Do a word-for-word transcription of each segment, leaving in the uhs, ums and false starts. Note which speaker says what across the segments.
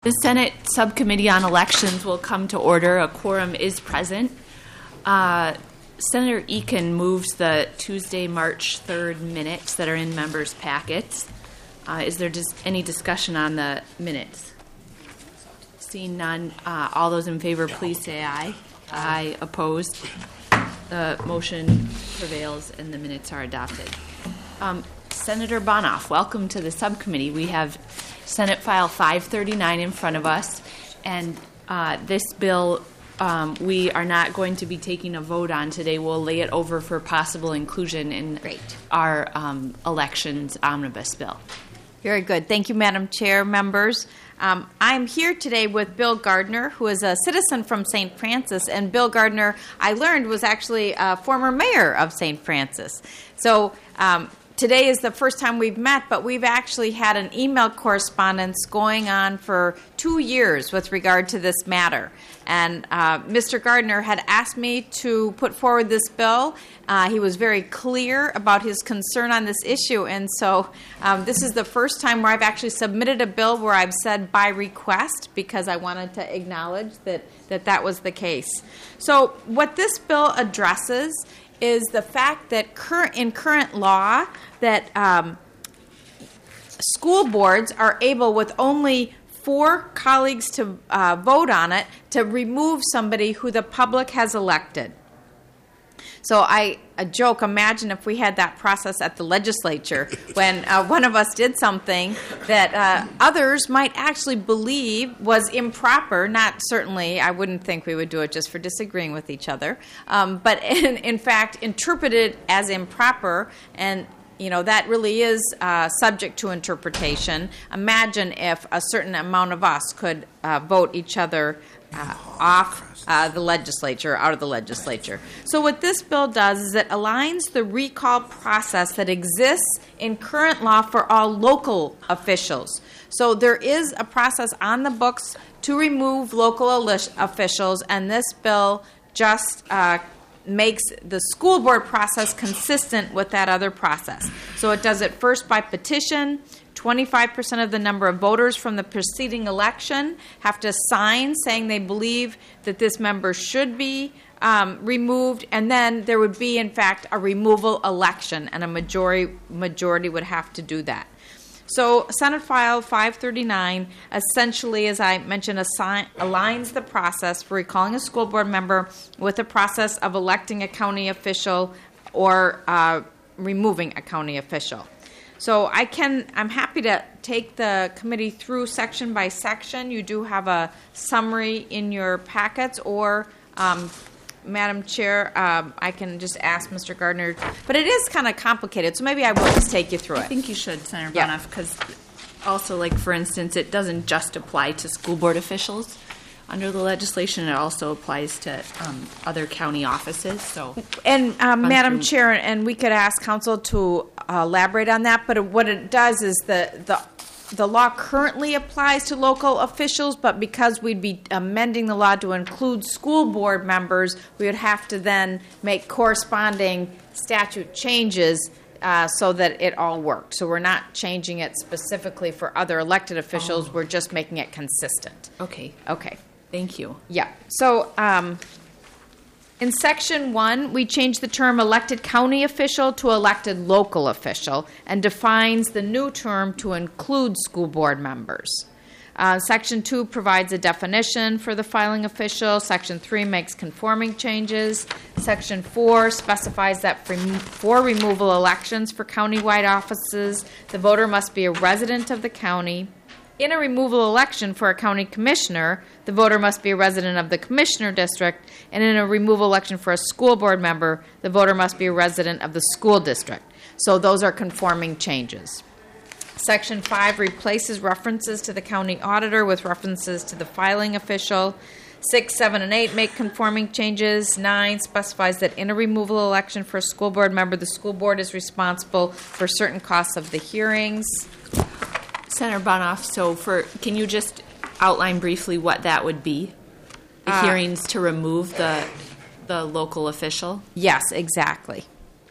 Speaker 1: The Senate Subcommittee on Elections will come to order. A quorum is present. Uh, Senator Eakin moves the Tuesday, March third minutes that are in members' packets. Uh, is there just any discussion on the minutes? Seeing none, uh, all those in favor, please say aye. Aye. Opposed? The motion prevails and the minutes are adopted. Um, Senator Bonoff, welcome to the subcommittee. We have Senate File five thirty-nine in front of us, and uh, this bill um, we are not going to be taking a vote on today. We'll lay it over for possible inclusion in
Speaker 2: Great.
Speaker 1: our um, elections omnibus bill.
Speaker 2: Very good. Thank you, Madam Chair, members. Um, I'm here today with Bill Gardner, who is a citizen from Saint Francis, and Bill Gardner, I learned, was actually a former mayor of Saint Francis. So um, today is the first time we've met, but we've actually had an email correspondence going on for two years with regard to this matter. And uh, Mister Gardner had asked me to put forward this bill. Uh, he was very clear about his concern on this issue, and so um, this is the first time where I've actually submitted a bill where I've said by request, because I wanted to acknowledge that that, that was the case. So what this bill addresses is the fact that current in current law that um, school boards are able, with only four colleagues to uh, vote on it, to remove somebody who the public has elected. So I a joke, imagine if we had that process at the legislature when uh, one of us did something that uh, others might actually believe was improper. Not certainly, I wouldn't think we would do it just for disagreeing with each other, um, but in, in fact interpreted as improper, and you know, that really is uh, subject to interpretation. Imagine if a certain amount of us could uh, vote each other uh, off uh, the legislature, out of the legislature. So what this bill does is it aligns the recall process that exists in current law for all local officials. So there is a process on the books to remove local officials, and this bill just uh, makes the school board process consistent with that other process. So it does it first by petition. twenty-five percent of the number of voters from the preceding election have to sign saying they believe that this member should be um, removed, and then there would be, in fact, a removal election, and a majority majority would have to do that. So Senate File five thirty-nine essentially, as I mentioned, assign, aligns the process for recalling a school board member with the process of electing a county official or uh, removing a county official. So I can, I'm happy to take the committee through section by section. You do have a summary in your packets, or um, Madam Chair, um, I can just ask Mister Gardner, but it is kind of complicated, so maybe I will just take you through it.
Speaker 1: I think you should, Senator
Speaker 2: Yeah.
Speaker 1: Bonoff, because also, like, for instance, it doesn't just apply to school board officials under the legislation. It also applies to um, other county offices. So,
Speaker 2: And um, Madam
Speaker 1: through.
Speaker 2: Chair, and we could ask council to uh, elaborate on that, but what it does is the the The law currently applies to local officials, but because we'd be amending the law to include school board members, we would have to then make corresponding statute changes uh, so that it all worked. So we're not changing it specifically for other elected officials.
Speaker 1: Oh.
Speaker 2: We're just making it consistent.
Speaker 1: okay.
Speaker 2: Okay.
Speaker 1: Thank you.
Speaker 2: Yeah. So um, in Section one, we change the term elected county official to elected local official and defines the new term to include school board members. Uh, Section two provides a definition for the filing official. Section three makes conforming changes. Section four specifies that for, for removal elections for countywide offices, the voter must be a resident of the county. In a removal election for a county commissioner, the voter must be a resident of the commissioner district, and in a removal election for a school board member, the voter must be a resident of the school district. So those are conforming changes. Section five replaces references to the county auditor with references to the filing official. Six, seven, and eight make conforming changes. Nine specifies that in a removal election for a school board member, the school board is responsible for certain costs of the hearings.
Speaker 1: Senator Bonoff, so for can you just outline briefly what that would be? The
Speaker 2: Uh,
Speaker 1: hearings to remove the the local official?
Speaker 2: Yes, exactly.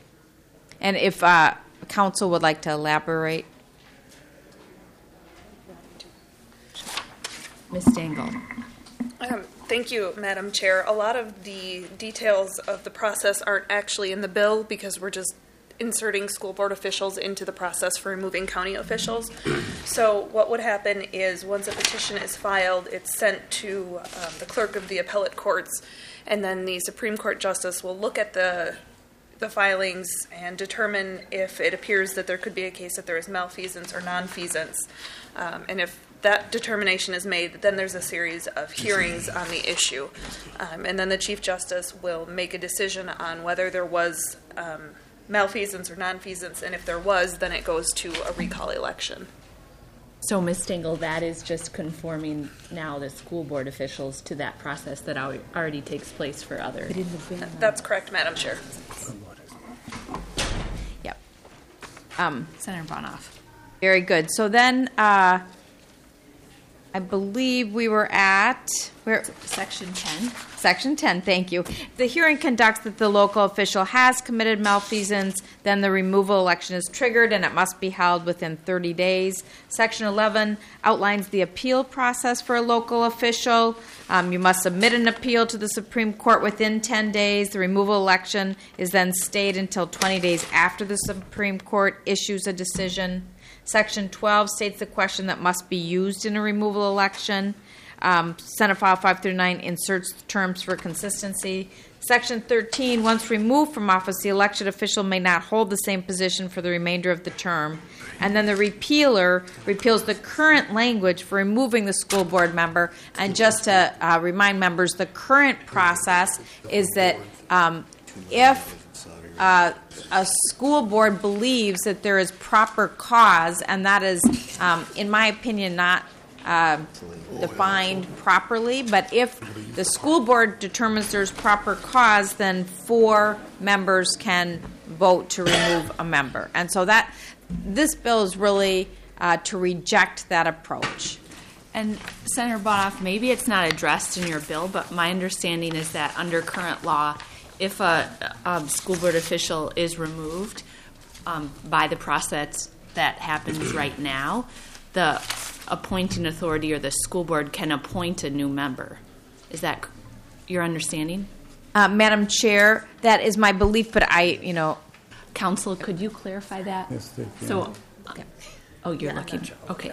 Speaker 2: And if uh, council would like to elaborate.
Speaker 1: Miz Dangle.
Speaker 3: Um, thank you, Madam Chair. A lot of the details of the process aren't actually in the bill because we're just inserting school board officials into the process for removing county officials. So what would happen is once a petition is filed, it's sent to um, the clerk of the appellate courts, and then the Supreme Court justice will look at the the filings and determine if it appears that there could be a case that there is malfeasance or nonfeasance. Um, and if that determination is made, then there's a series of hearings on the issue. Um, and then the Chief Justice will make a decision on whether there was um, malfeasance or nonfeasance, and if there was, then it goes to a recall election.
Speaker 1: So, Miz Dangle, that is just conforming now the school board officials to that process that al- already takes place for others.
Speaker 3: That's correct, Madam Chair.
Speaker 2: Yep. Um,
Speaker 1: Senator Bonoff.
Speaker 2: very good. So then, uh, I believe we were at where
Speaker 1: Section ten.
Speaker 2: Section ten, thank you. The hearing conducts that the local official has committed malfeasance, then the removal election is triggered and it must be held within thirty days. Section eleven outlines the appeal process for a local official. Um, you must submit an appeal to the Supreme Court within ten days. The removal election is then stayed until twenty days after the Supreme Court issues a decision. Section twelve states the question that must be used in a removal election. Um, Senate File five thirty-nine inserts terms for consistency. Section thirteen, once removed from office, the elected official may not hold the same position for the remainder of the term. And then the repealer repeals the current language for removing the school board member. And just to uh, remind members, the current process is that um, if Uh, a school board believes that there is proper cause, and that is, um, in my opinion, not uh, defined properly. But if the school board determines there's proper cause, then four members can vote to remove a member. And so that this bill is really uh, to reject that approach.
Speaker 1: And Senator Bonoff, maybe it's not addressed in your bill, but my understanding is that under current law, if a, a school board official is removed um, by the process that happens right now, the appointing authority or the school board can appoint a new member. Is that your understanding?
Speaker 2: Uh, Madam Chair, that is my belief, but I, you know.
Speaker 1: Counsel, could you clarify that?
Speaker 4: Yes, they can.
Speaker 1: So,
Speaker 2: Okay.
Speaker 1: oh, you're looking. Okay.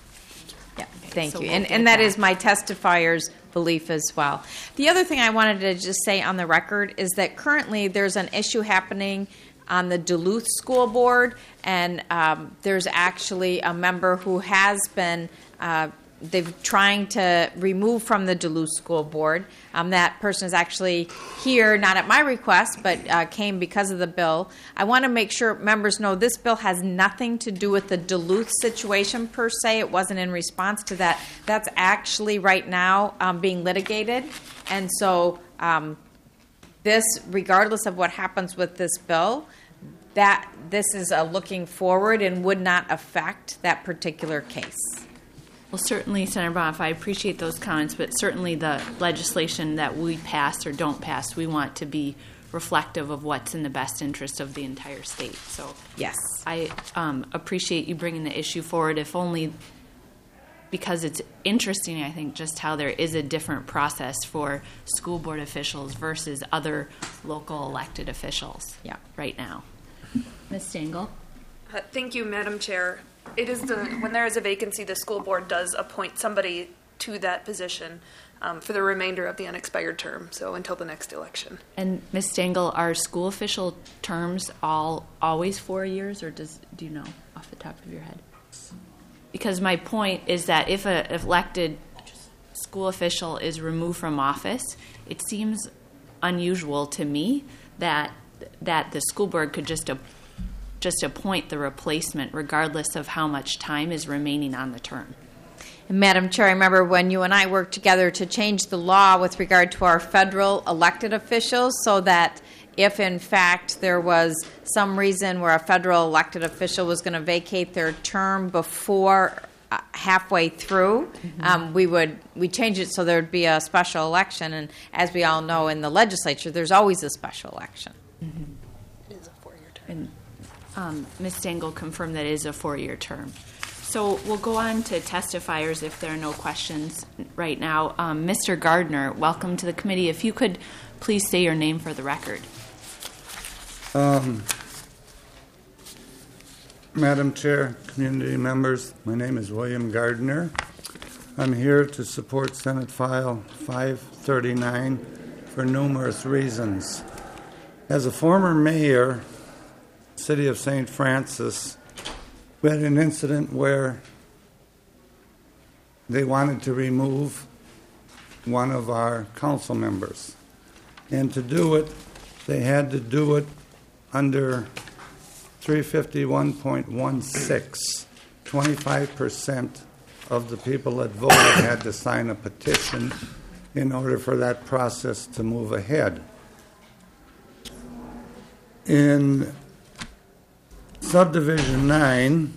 Speaker 2: Yeah, thank
Speaker 1: so
Speaker 2: you.
Speaker 1: we'll
Speaker 2: And
Speaker 1: get
Speaker 2: and that
Speaker 1: back.
Speaker 2: is my testifier's belief as well. The other thing I wanted to just say on the record is that currently there's an issue happening on the Duluth School Board, and um, there's actually a member who has been uh, they've trying to remove from the Duluth School Board. Um, that person is actually here, not at my request, but uh, came because of the bill. I want to make sure members know this bill has nothing to do with the Duluth situation per se. It wasn't in response to that. That's actually right now um, being litigated. And so um, this, regardless of what happens with this bill, that this is a looking forward and would not affect that particular case.
Speaker 1: Well, certainly, Senator Bonoff, I appreciate those comments, but certainly the legislation that we pass or don't pass, we want to be reflective of what's in the best interest of the entire state. So,
Speaker 2: Yes.
Speaker 1: I um, appreciate you bringing the issue forward, if only because it's interesting, I think, just how there is a different process for school board officials versus other local elected officials
Speaker 2: Yeah.
Speaker 1: right now. Miz Stengel?
Speaker 3: Uh, thank you, Madam Chair. It is the when there is a vacancy, the school board does appoint somebody to that position um, for the remainder of the unexpired term, so until the next election.
Speaker 1: And Miz Stengel, are school official terms all always four years, or does do you know off the top of your head? Because my point is that if an elected school official is removed from office, it seems unusual to me that that the school board could just a, just appoint the replacement regardless of how much time is remaining on the term.
Speaker 2: And Madam Chair, I remember when you and I worked together to change the law with regard to our federal elected officials so that if, in fact, there was some reason where a federal elected official was going to vacate their term before uh, halfway through, mm-hmm. um, we would we change it so there would be a special election. And as we all know, in the legislature, there's always a special election.
Speaker 3: Mm-hmm. It is a four-year term.
Speaker 1: And um, Miz Stengel confirmed that it is a four-year term. So we'll go on to testifiers if there are no questions right now. Um, Mister Gardner, welcome to the committee. If you could please say your name for the record.
Speaker 4: Um, Madam Chair, community members, my name is William Gardner. I'm here to support Senate File five thirty-nine for numerous reasons. As a former mayor, City of Saint Francis, we had an incident where they wanted to remove one of our council members. And to do it, they had to do it under three fifty-one point one six. twenty-five percent of the people that voted had to sign a petition in order for that process to move ahead. In Subdivision nine,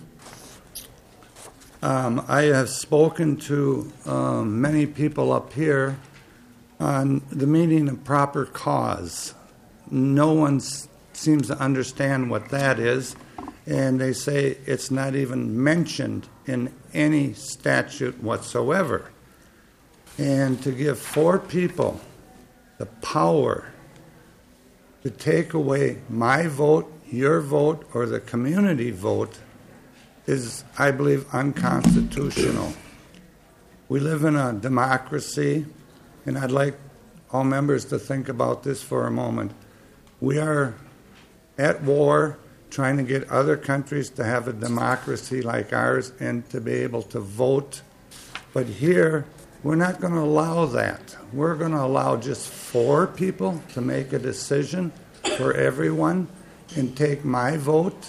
Speaker 4: um, I have spoken to um, many people up here on the meaning of proper cause. No one s- seems to understand what that is, and they say it's not even mentioned in any statute whatsoever. And to give four people the power to take away my vote, your vote, or the community vote is, I believe, unconstitutional. We live in a democracy, and I'd like all members to think about this for a moment. We are at war trying to get other countries to have a democracy like ours and to be able to vote. But here, we're not going to allow that. We're going to allow just four people to make a decision for everyone and take my vote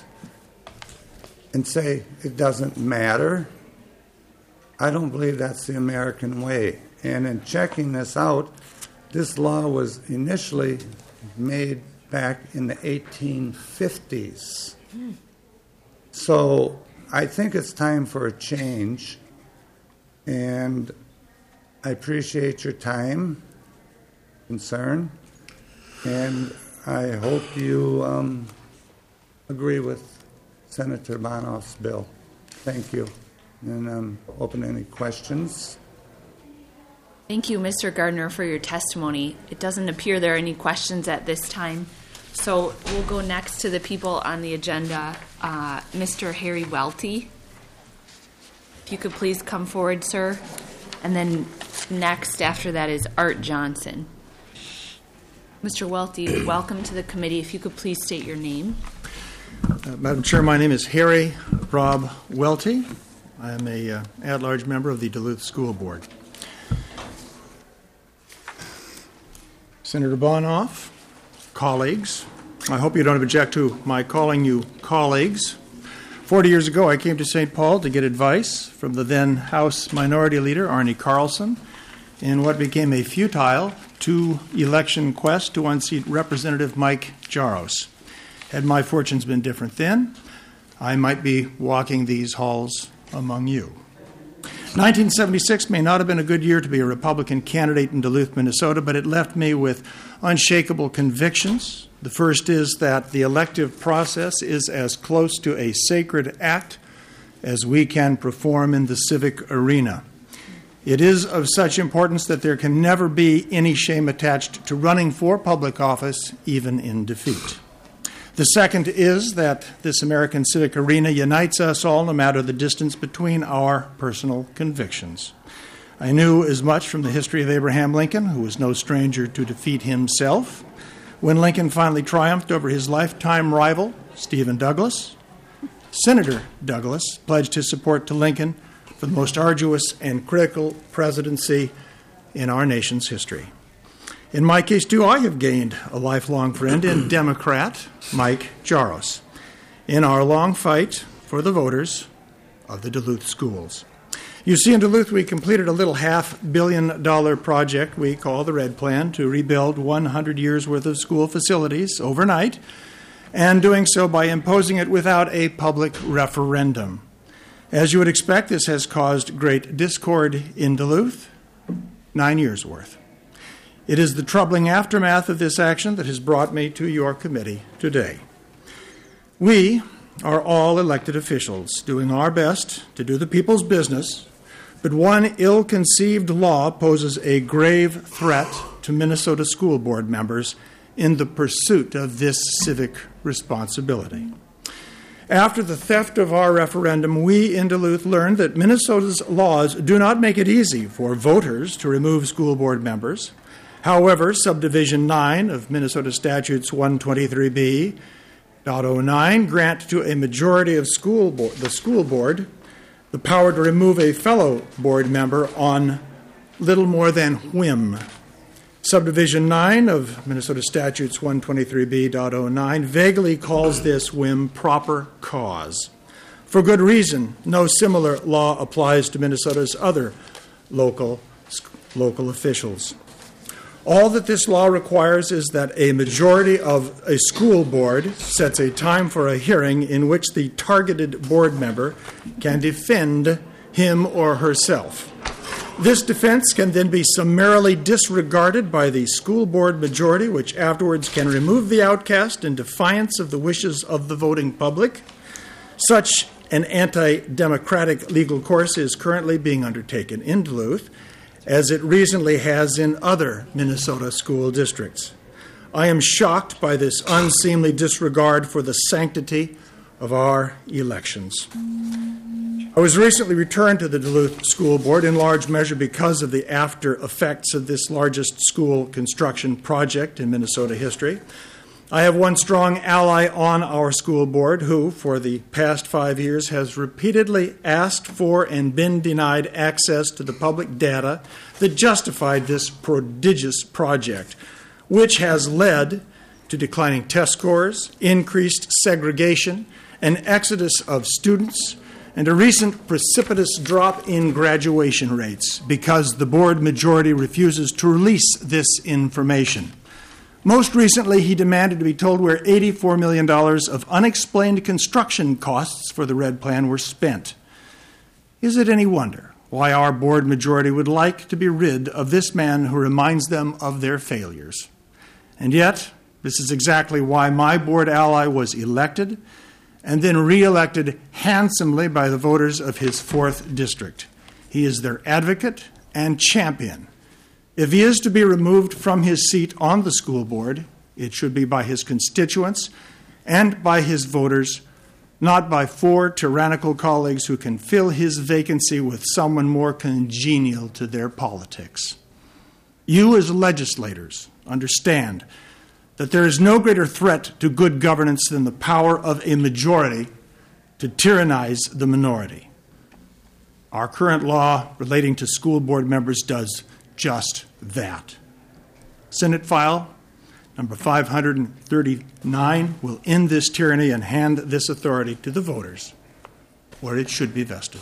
Speaker 4: and say it doesn't matter. I don't believe that's the American way. And in checking this out, this law was initially made back in the eighteen fifties. Mm. So I think it's time for a change, and I appreciate your time, concern, and I hope you um, agree with Senator Bonoff's bill. Thank you. And I'm open to any questions.
Speaker 1: Thank you, Mister Gardner, for your testimony. It doesn't appear there are any questions at this time. So we'll go next to the people on the agenda. Uh, Mister Harry Welty. If you could please come forward, sir. And then next after that is Art Johnson. Mister Welty, welcome to the committee. If you could please state your name.
Speaker 5: Uh, Madam Chair, my name is Harry Rob Welty. I am a uh, at-large member of the Duluth School Board. Senator Bonoff, colleagues, I hope you don't object to my calling you colleagues. Forty years ago, I came to Saint Paul to get advice from the then House Minority Leader, Arnie Carlson, in what became a futile two-election quest to unseat Representative Mike Jaros. Had my fortunes been different then, I might be walking these halls among you. nineteen seventy-six may not have been a good year to be a Republican candidate in Duluth, Minnesota, but it left me with unshakable convictions. The first is that the elective process is as close to a sacred act as we can perform in the civic arena. It is of such importance that there can never be any shame attached to running for public office, even in defeat. The second is that this American civic arena unites us all, no matter the distance between our personal convictions. I knew as much from the history of Abraham Lincoln, who was no stranger to defeat himself. When Lincoln finally triumphed over his lifetime rival, Stephen Douglas, Senator Douglas pledged his support to Lincoln for the most arduous and critical presidency in our nation's history. In my case, too, I have gained a lifelong friend in Democrat Mike Jaros in our long fight for the voters of the Duluth schools. You see, in Duluth, we completed a little half-billion-dollar project we call the Red Plan to rebuild one hundred years' worth of school facilities overnight, and doing so by imposing it without a public referendum. As you would expect, this has caused great discord in Duluth, nine years' worth. It is the troubling aftermath of this action that has brought me to your committee today. We, are all elected officials, doing our best to do the people's business, but one ill-conceived law poses a grave threat to Minnesota school board members in the pursuit of this civic responsibility. After the theft of our referendum, we in Duluth learned that Minnesota's laws do not make it easy for voters to remove school board members. However, Subdivision nine of Minnesota Statutes one twenty-three B oh nine grant to a majority of school bo- the school board the power to remove a fellow board member on little more than whim. Subdivision nine of Minnesota Statutes one twenty-three B oh nine vaguely calls this whim proper cause. For good reason, no similar law applies to Minnesota's other local, local officials. All that this law requires is that a majority of a school board sets a time for a hearing in which the targeted board member can defend him or herself. This defense can then be summarily disregarded by the school board majority, which afterwards can remove the outcast in defiance of the wishes of the voting public. Such an anti-democratic legal course is currently being undertaken in Duluth, as it recently has in other Minnesota school districts. I am shocked by this unseemly disregard for the sanctity of our elections. I was recently returned to the Duluth School Board in large measure because of the after effects of this largest school construction project in Minnesota history. I have one strong ally on our school board who, for the past five years, has repeatedly asked for and been denied access to the public data that justified this prodigious project, which has led to declining test scores, increased segregation, an exodus of students, and a recent precipitous drop in graduation rates because the board majority refuses to release this information. Most recently, he demanded to be told where eighty-four million dollars of unexplained construction costs for the Red Plan were spent. Is it any wonder why our board majority would like to be rid of this man who reminds them of their failures? And yet, this is exactly why my board ally was elected and then re-elected handsomely by the voters of his fourth district. He is their advocate and champion. If he is to be removed from his seat on the school board, it should be by his constituents and by his voters, not by four tyrannical colleagues who can fill his vacancy with someone more congenial to their politics. You as legislators understand that there is no greater threat to good governance than the power of a majority to tyrannize the minority. Our current law relating to school board members does just that. Senate file number five thirty-nine will end this tyranny and hand this authority to the voters, where it should be vested.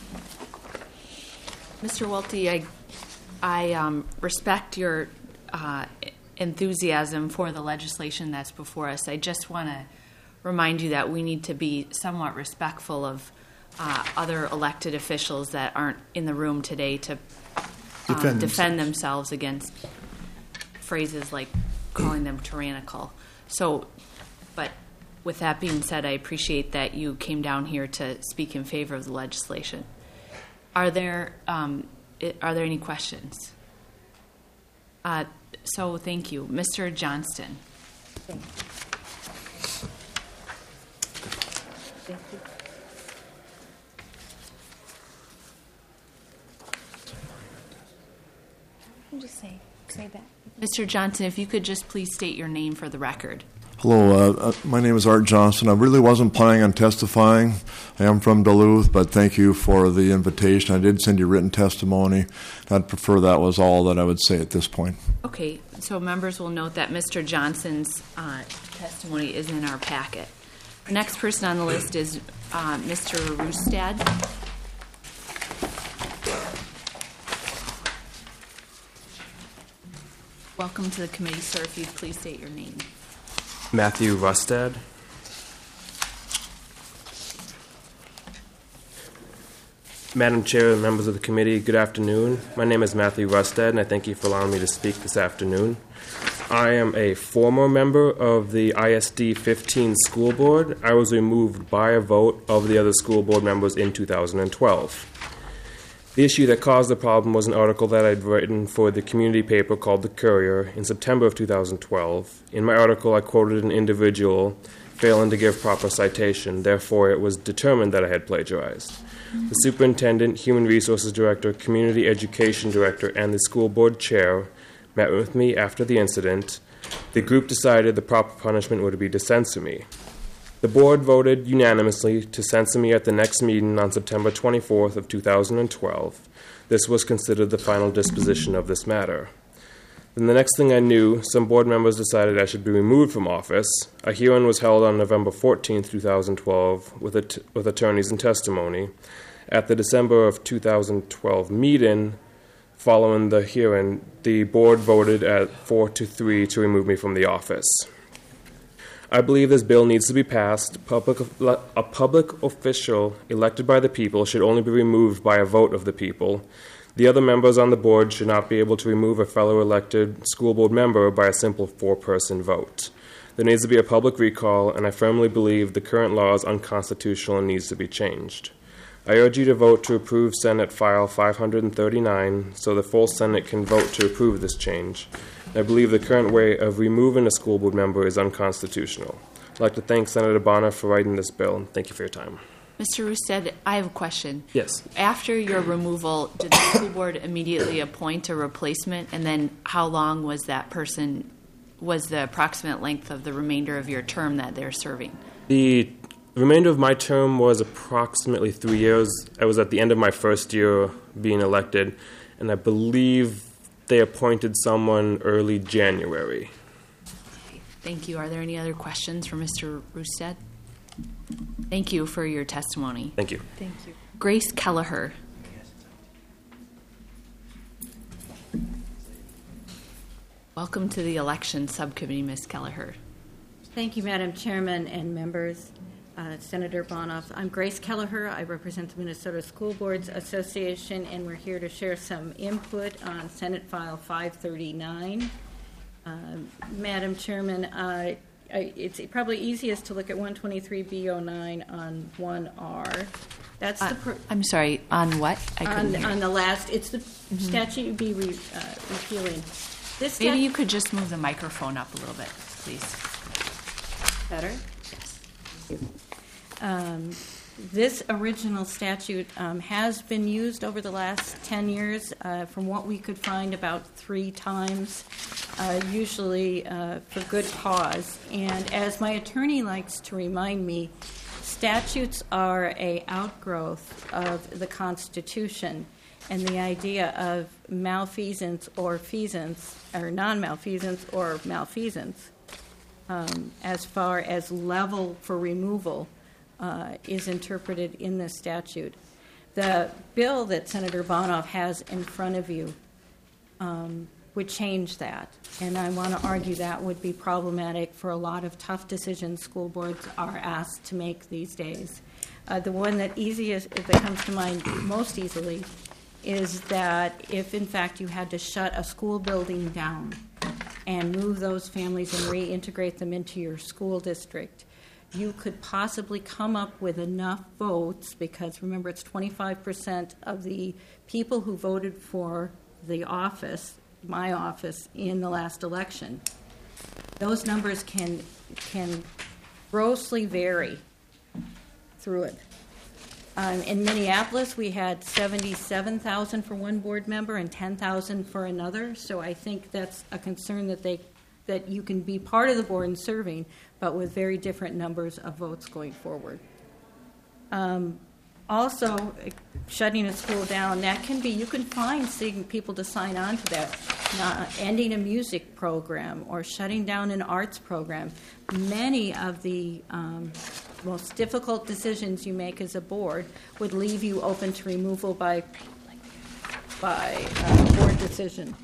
Speaker 1: Mister Welty, I, I um, respect your uh, enthusiasm for the legislation that's before us. I just want to remind you that we need to be somewhat respectful of uh, other elected officials that aren't in the room today to um,
Speaker 5: defend,
Speaker 1: defend themselves against phrases like calling them tyrannical. So, but with that being said, I appreciate that you came down here to speak in favor of the legislation. Are there um, are there any questions? Uh, so thank you. Mister Johnston.
Speaker 2: Thank you. Thank you. You just say, say that.
Speaker 1: Mister Johnson, if you could just please state your name for the record.
Speaker 6: Hello, uh, uh, my name is Art Johnson. I really wasn't planning on testifying. I am from Duluth, but thank you for the invitation. I did send you written testimony. I'd prefer that was all that I would say at this point.
Speaker 1: Okay, so members will note that Mister Johnson's uh, testimony is in our packet. The next person on the list is uh, Mister Rustad. Welcome to the committee, sir. If you'd please state your name.
Speaker 7: Matthew Rustad. Madam Chair and members of the committee, good afternoon. My name is Matthew Rustad, and I thank you for allowing me to speak this afternoon. I am a former member of the I S D fifteen school board. I was removed by a vote of the other school board members in two thousand twelve. The issue that caused the problem was an article that I'd written for the community paper called The Courier in September of two thousand twelve. In my article, I quoted an individual failing to give proper citation. Therefore, it was determined that I had plagiarized. The superintendent, human resources director, community education director, and the school board chair met with me after the incident. The group decided the proper punishment would be to censor me. The board voted unanimously to censor me at the next meeting on September twenty-fourth of two thousand twelve. This was considered the final disposition of this matter. Then the next thing I knew, some board members decided I should be removed from office. A hearing was held on November fourteenth, two thousand twelve, with, at- with attorneys and testimony. At the December of two thousand twelve meeting, following the hearing, the board voted at four to three to remove me from the office. I believe this bill needs to be passed. Public, a public official elected by the people should only be removed by a vote of the people. The other members on the board should not be able to remove a fellow elected school board member by a simple four-person vote. There needs to be a public recall, and I firmly believe the current law is unconstitutional and needs to be changed. I urge you to vote to approve Senate File five hundred thirty-nine so the full Senate can vote to approve this change. I believe the current way of removing a school board member is unconstitutional. I'd like to thank Senator Bonner for writing this bill, and thank you for your time.
Speaker 1: Mister Rousted, I have a question.
Speaker 7: Yes.
Speaker 1: After your removal, did the school board immediately appoint a replacement? And then how long was that person, was the approximate length of the remainder of your term that they're serving?
Speaker 7: The remainder of my term was approximately three years. I was at the end of my first year being elected, and I believe they appointed someone early January.
Speaker 1: Okay, thank you. Are there any other questions for Mister Rousted? Thank you for your testimony.
Speaker 7: Thank you.
Speaker 3: Thank you.
Speaker 1: Grace Kelleher. Welcome to the election subcommittee, Miz Kelleher.
Speaker 8: Thank you, Madam Chairman and members. Uh, Senator Bonoff. I'm Grace Kelleher. I represent the Minnesota School Boards Association, and we're here to share some input on Senate File five thirty-nine. Uh, Madam Chairman, uh, I, it's probably easiest to look at one twenty-three B oh nine on one R. That's
Speaker 1: Uh,
Speaker 8: the per-
Speaker 1: I'm sorry, on what? I couldn't
Speaker 8: on,
Speaker 1: hear.
Speaker 8: on the last. It's the statute you'd be re, uh, repealing. This
Speaker 1: Maybe
Speaker 8: stat-
Speaker 1: you could just move the microphone up a little bit, please.
Speaker 8: Better? Um, this original statute um, has been used over the last ten years, uh, from what we could find, about three times, uh, usually uh, for good cause. And as my attorney likes to remind me, statutes are a outgrowth of the Constitution, and the idea of malfeasance or feasance, or non-malfeasance or malfeasance, um, as far as level for removal, uh, is interpreted in the statute. The bill that Senator Bonoff has in front of you um, would change that, and I want to argue that would be problematic for a lot of tough decisions school boards are asked to make these days. Uh, the one that easiest that comes to mind most easily is that if, in fact, you had to shut a school building down and move those families and reintegrate them into your school district, you could possibly come up with enough votes, because remember, it's twenty-five percent of the people who voted for the office, my office, in the last election. Those numbers can can grossly vary through it. Um, in Minneapolis, we had seventy-seven thousand for one board member and ten thousand for another. So I think that's a concern that they that you can be part of the board and serving, but with very different numbers of votes going forward. Um, also, shutting a school down, that can be, you can find seeing people to sign on to that, not ending a music program or shutting down an arts program. Many of the um, most difficult decisions you make as a board would leave you open to removal by, by uh, board decision.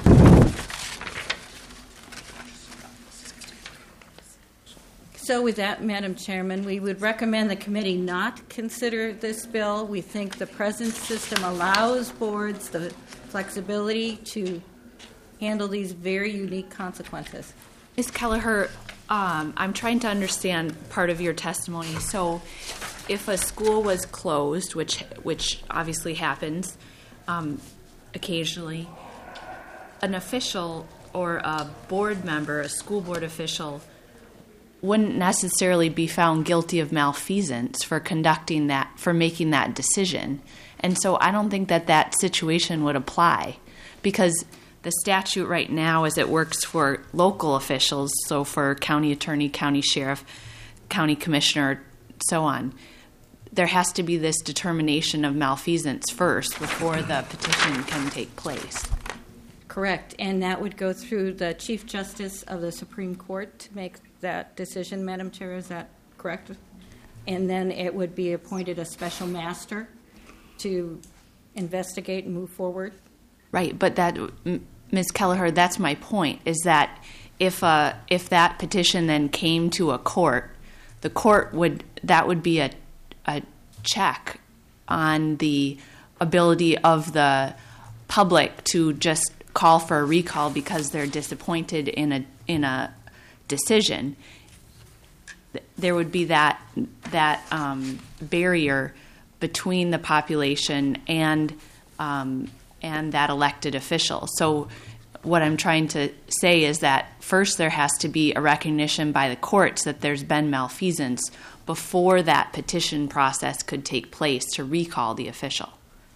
Speaker 8: So with that, Madam Chairman, we would recommend the committee not consider this bill. We think the present system allows boards the flexibility to handle these very unique consequences.
Speaker 1: Miz Kelleher, um, I'm trying to understand part of your testimony. So, if a school was closed, which which obviously happens um, occasionally, an official or a board member, a school board official, wouldn't necessarily be found guilty of malfeasance for conducting that, for making that decision. And so I don't think that that situation would apply, because the statute right now, as it works for local officials, so for county attorney, county sheriff, county commissioner, so on, there has to be this determination of malfeasance first before the petition can take place.
Speaker 8: Correct, and that would go through the Chief Justice of the Supreme Court to make that decision, Madam Chair, is that correct? And then it would be appointed a special master to investigate and move forward.
Speaker 1: Right, but that, Miz Kelleher, that's my point, is that if uh, if that petition then came to a court, the court would, that would be a, a check on the ability of the public to just call for a recall because they're disappointed in a in a decision. There would be that that um, barrier between the population and um, and that elected official. So what I'm trying to say is that first there has to be a recognition by the courts that there's been malfeasance before that petition process could take place to recall the official.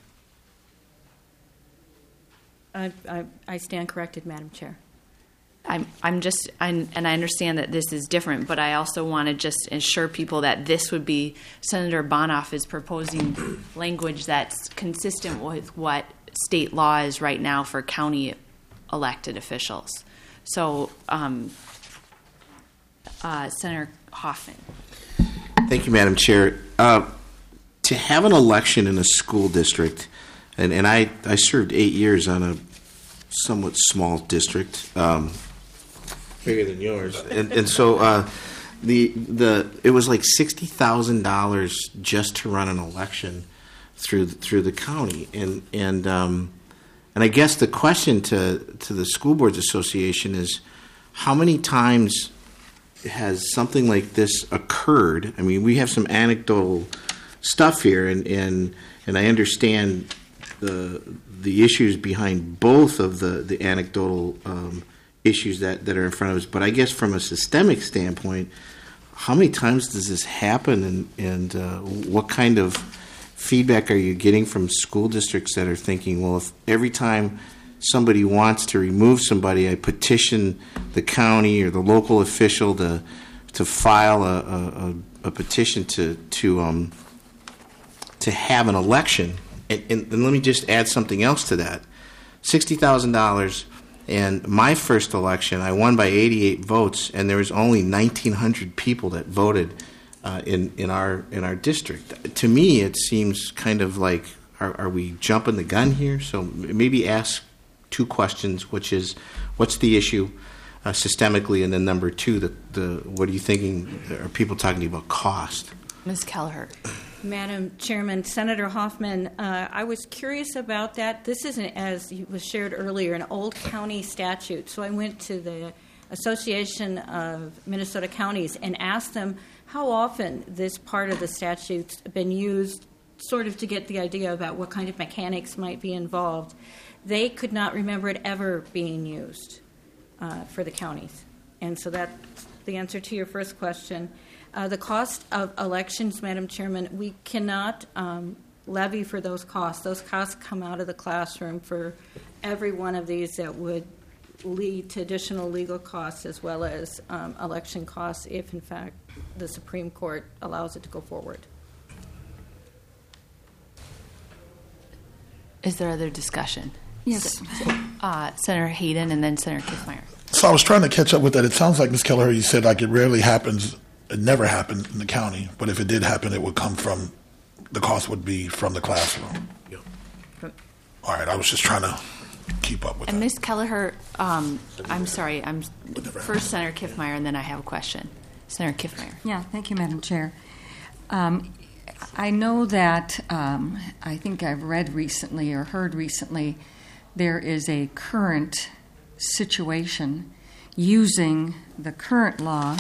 Speaker 8: I, I, I stand corrected, Madam Chair.
Speaker 1: I'm, I'm just, I'm, and I understand that this is different, but I also want to just assure people that this would be, Senator Bonoff is proposing language that's consistent with what state law is right now for county elected officials. So, um, uh, Senator Hoffman.
Speaker 9: Thank you, Madam Chair. Uh, to have an election in a school district, and, and I, I served eight years on a somewhat small district, um, bigger than yours, and, and so uh, the the it was like sixty thousand dollars just to run an election through through the county, and and um, and I guess the question to to the School Boards Association is, how many times has something like this occurred? I mean, we have some anecdotal stuff here, and and, and I understand the the issues behind both of the the anecdotal um, issues that, that are in front of us. But I guess from a systemic standpoint, how many times does this happen, and and uh, what kind of feedback are you getting from school districts that are thinking, well, if every time somebody wants to remove somebody, I petition the county or the local official to to file a, a, a petition to to um, to have an election. And, and, and let me just add something else to that: sixty thousand dollars. And my first election, I won by eighty-eight votes, and there was only nineteen hundred people that voted uh, in in our in our district. To me, it seems kind of like, are, are we jumping the gun here? So maybe ask two questions, which is, what's the issue uh, systemically, and then number two, the the what are you thinking? Are people talking about cost?
Speaker 1: Miz Kelleher.
Speaker 8: Madam Chairman, Senator Hoffman, uh, I was curious about that. This isn't, as was shared earlier, an old county statute. So I went to the Association of Minnesota Counties and asked them how often this part of the statute's been used, sort of to get the idea about what kind of mechanics might be involved. They could not remember it ever being used uh, for the counties. And so that's the answer to your first question. Uh, the cost of elections, Madam Chairman, we cannot um, levy for those costs. Those costs come out of the classroom for every one of these that would lead to additional legal costs as well as um, election costs if, in fact, the Supreme Court allows it to go forward.
Speaker 1: Is there other discussion?
Speaker 10: Yes.
Speaker 1: Uh, Senator Hayden and then Senator Kiffmeyer.
Speaker 10: So I was trying to catch up with that. It sounds like, Miz Kelleher, you said like it rarely happens. It never happened in the county, but if it did happen, it would come from, the cost would be from the classroom.
Speaker 9: Yeah.
Speaker 10: All right, I was just trying to keep up with
Speaker 1: and
Speaker 10: that.
Speaker 1: Miz Kelleher, um, I'm sorry, I'm
Speaker 10: never
Speaker 1: first Senator Kiffmeyer, and then I have a question. Senator Kiffmeyer.
Speaker 11: Yeah, thank you, Madam Chair. Um, I know that um, I think I've read recently or heard recently there is a current situation using the current law,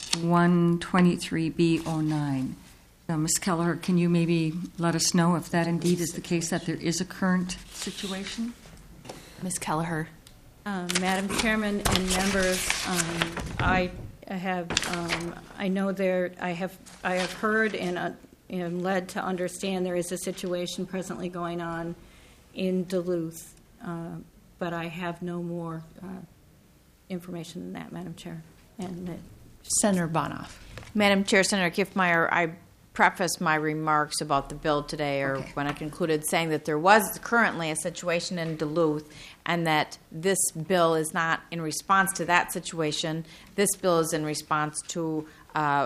Speaker 11: one twenty-three B oh nine. Uh, Miz Kelleher, can you maybe let us know if that indeed is the case, that there is a current situation?
Speaker 1: Miz Kelleher.
Speaker 8: Um, Madam Chairman and members, um, I have, um, I know there, I have, I have heard and, uh, and led to understand there is a situation presently going on in Duluth, uh, but I have no more uh, information than that, Madam Chair. And uh,
Speaker 1: Senator Bonoff.
Speaker 2: Madam Chair, Senator Kiffmeyer, I prefaced my remarks about the bill today, or
Speaker 11: Okay.
Speaker 2: when I concluded, saying that there was currently a situation in Duluth and that this bill is not in response to that situation. This bill is in response to uh,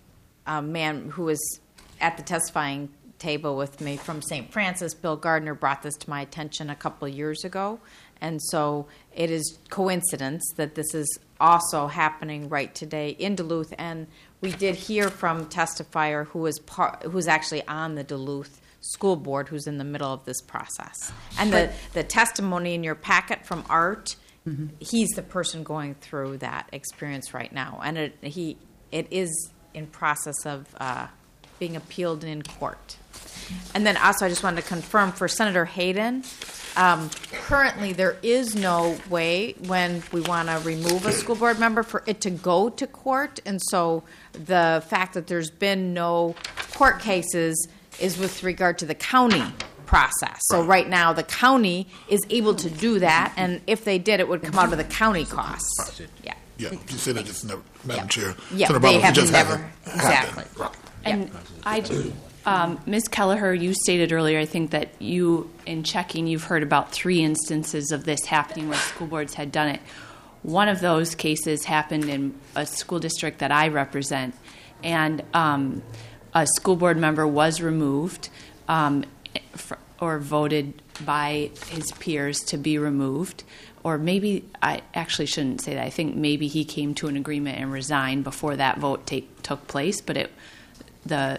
Speaker 2: a man who was at the testifying table with me from Saint Francis. Bill Gardner brought this to my attention a couple of years ago, and so it is coincidence that this is also happening right today in Duluth. And we did hear from testifier who is part, who's actually on the Duluth School Board, who's in the middle of this process. And the, the testimony in your packet from Art, mm-hmm. he's the person going through that experience right now, and it, he it is in process of uh, being appealed in court. And then also, I just wanted to confirm for Senator Hayden. Um, currently, there is no way when we want to remove a school board member for it to go to court, and so the fact that there's been no court cases is with regard to the county process. So right now, the county is able to do that, and if they did, it would come out of the county costs. Yeah.
Speaker 10: Yeah, you said that just never, Madam
Speaker 2: Yeah.
Speaker 10: Chair.
Speaker 2: Yeah,
Speaker 10: Senator
Speaker 2: they
Speaker 10: Barlow, it
Speaker 2: have
Speaker 10: just
Speaker 2: never-
Speaker 10: hasn't
Speaker 2: exactly.
Speaker 10: happened. Right.
Speaker 1: And I, um, Miz Kelleher, you stated earlier, I think that you, in checking, you've heard about three instances of this happening where school boards had done it. One of those cases happened in a school district that I represent, and um, a school board member was removed um, for, or voted by his peers to be removed. Or maybe, I actually shouldn't say that. I think maybe he came to an agreement and resigned before that vote take, took place, but it, the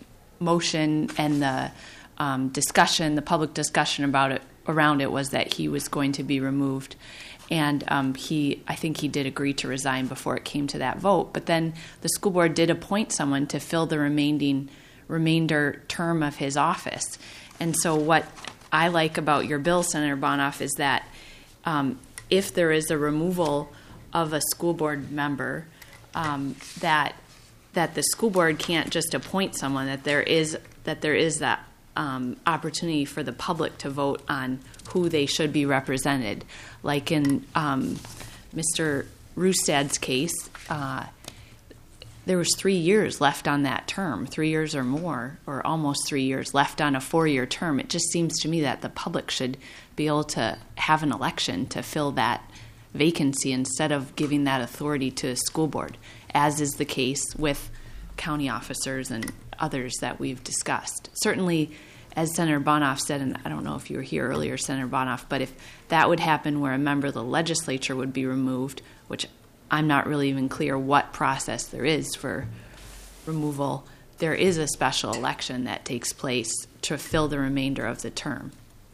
Speaker 1: motion and the um, discussion, the public discussion about it, around it was that he was going to be removed. And um, he, I think he did agree to resign before it came to that vote. But then the school board did appoint someone to fill the remaining remainder term of his office. And so what I like about your bill, Senator Bonoff, is that um, if there is a removal of a school board member, um, that that the school board can't just appoint someone, that there is that there is that um, opportunity for the public to vote on who they should be represented. Like in um, Mister Rustad's case, uh, there was three years left on that term, three years or more, or almost three years left on a four-year term. It just seems to me that the public should be able to have an election to fill that vacancy instead of giving that authority to a school board, as is the case with county officers and others that we've discussed. Certainly, as Senator Bonoff said, and I don't know if you were here earlier, Senator Bonoff, but if that would happen where a member of the legislature would be removed, which I'm not really even clear what process there is for removal, there is a special election that takes place to fill the remainder of the term.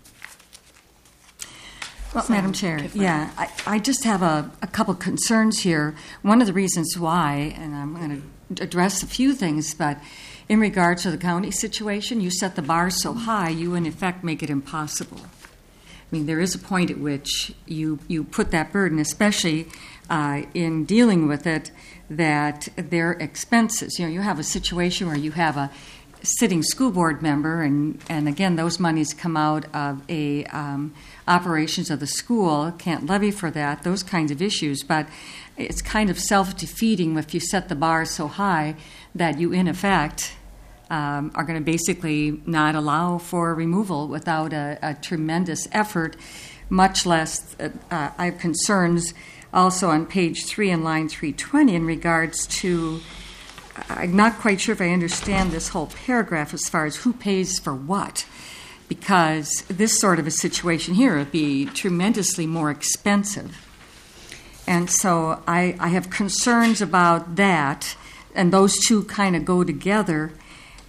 Speaker 11: Well, Madam Chair, yeah, I, I just have a, a couple concerns here. One of the reasons why, and I'm going to address a few things, but in regards to the county situation, you set the bar so high, you in effect make it impossible. I mean, there is a point at which you, you put that burden, especially uh, in dealing with it, that their expenses. You know, you have a situation where you have a sitting school board member, and, and again, those monies come out of a um, operations of the school, can't levy for that, those kinds of issues. But it's kind of self-defeating if you set the bar so high that you, in effect, um, are going to basically not allow for removal without a, a tremendous effort, much less uh, uh, I have concerns also on page three and line three twenty in regards to, I'm not quite sure if I understand this whole paragraph as far as who pays for what, because this sort of a situation here would be tremendously more expensive. And so I, I have concerns about that, and those two kind of go together.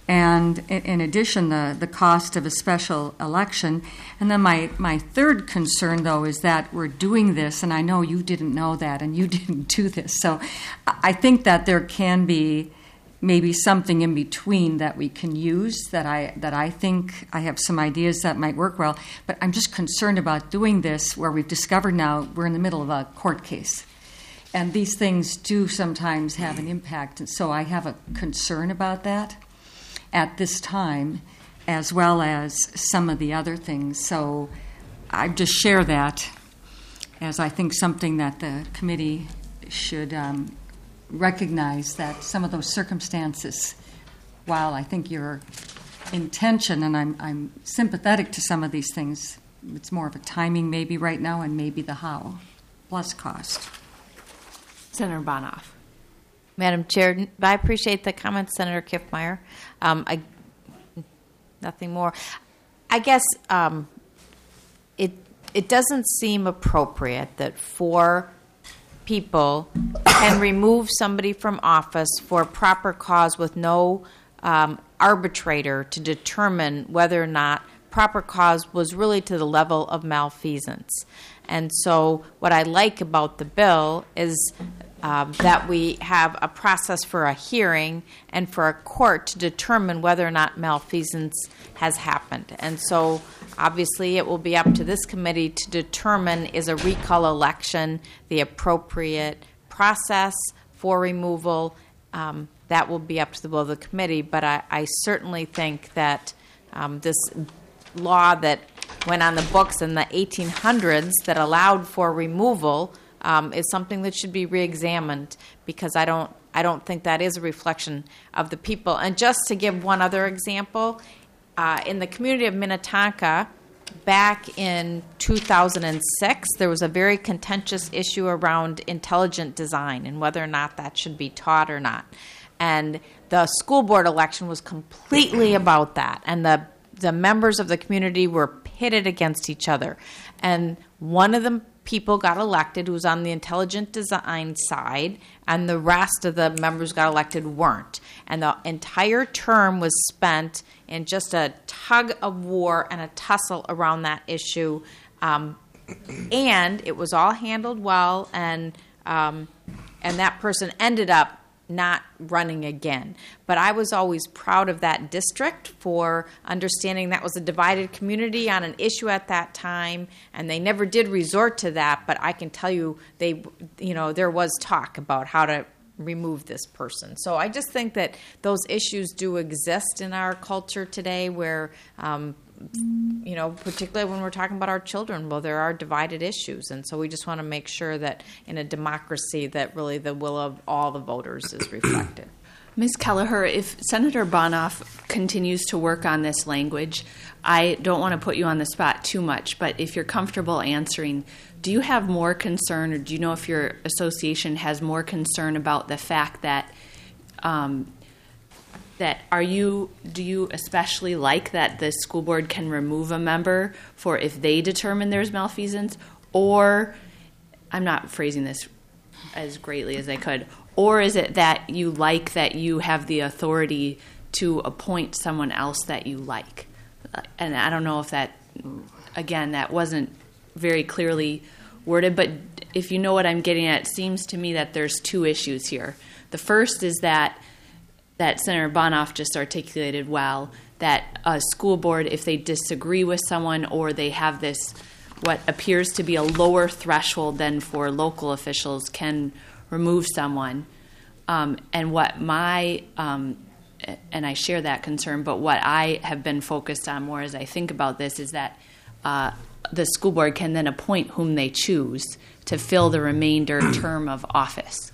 Speaker 11: and in, in addition, the, the cost of a special election. And then my, my third concern, though, is that we're doing this, and I know you didn't know that, and you didn't do this. So I think that there can be maybe something in between that we can use that I that I think I have some ideas that might work well. But I'm just concerned about doing this where we've discovered now we're in the middle of a court case. And these things do sometimes have an impact. And so I have a concern about that at this time, as well as some of the other things. So I just share that as I think something that the committee should um, recognize, that some of those circumstances, while I think your intention, and I'm, I'm sympathetic to some of these things, it's more of a timing maybe right now and maybe the how, plus cost.
Speaker 1: Senator Bonoff.
Speaker 2: Madam Chair, I appreciate the comments, Senator Kiffmeyer. Um, I, nothing more. I guess um, it it doesn't seem appropriate that four people can remove somebody from office for proper cause with no um, arbitrator to determine whether or not proper cause was really to the level of malfeasance. And so what I like about the bill is Um, that we have a process for a hearing and for a court to determine whether or not malfeasance has happened. And so obviously it will be up to this committee to determine, is a recall election the appropriate process for removal. Um, that will be up to the will of the committee, but I, I certainly think that um, this law that went on the books in the eighteen hundreds that allowed for removal Um, is something that should be reexamined, because I don't I don't think that is a reflection of the people. And just to give one other example, uh, in the community of Minnetonka, back in two thousand six, there was a very contentious issue around intelligent design and whether or not that should be taught or not. And the school board election was completely about that. And the the members of the community were pitted against each other. And one of them people got elected who was on the intelligent design side, and the rest of the members got elected weren't. And the entire term was spent in just a tug of war and a tussle around that issue. Um, and it was all handled well, and um, and that person ended up not running again. But I was always proud of that district for understanding that was a divided community on an issue at that time, and they never did resort to that. But I can tell you, they, you know, there was talk about how to remove this person. So I just think that those issues do exist in our culture today, where um, you know, particularly when we're talking about our children, well, there are divided issues. And so we just want to make sure that in a democracy that really the will of all the voters is reflected.
Speaker 1: Miz Kelleher, if Senator Bonoff continues to work on this language, I don't want to put you on the spot too much, but if you're comfortable answering, do you have more concern, or do you know if your association has more concern about the fact that um, that are you do you especially like that the school board can remove a member for if they determine there's malfeasance, or I'm not phrasing this as greatly as I could, or is it that you like that you have the authority to appoint someone else that you like? And I don't know if that, again, that wasn't very clearly worded, but if you know what I'm getting at, it seems to me that there's two issues here. The first is that that Senator Bonoff just articulated well, that a school board, if they disagree with someone or they have this, what appears to be a lower threshold than for local officials, can remove someone. Um, and what my, um, and I share that concern, but what I have been focused on more as I think about this is that uh, the school board can then appoint whom they choose to fill the remainder term of office.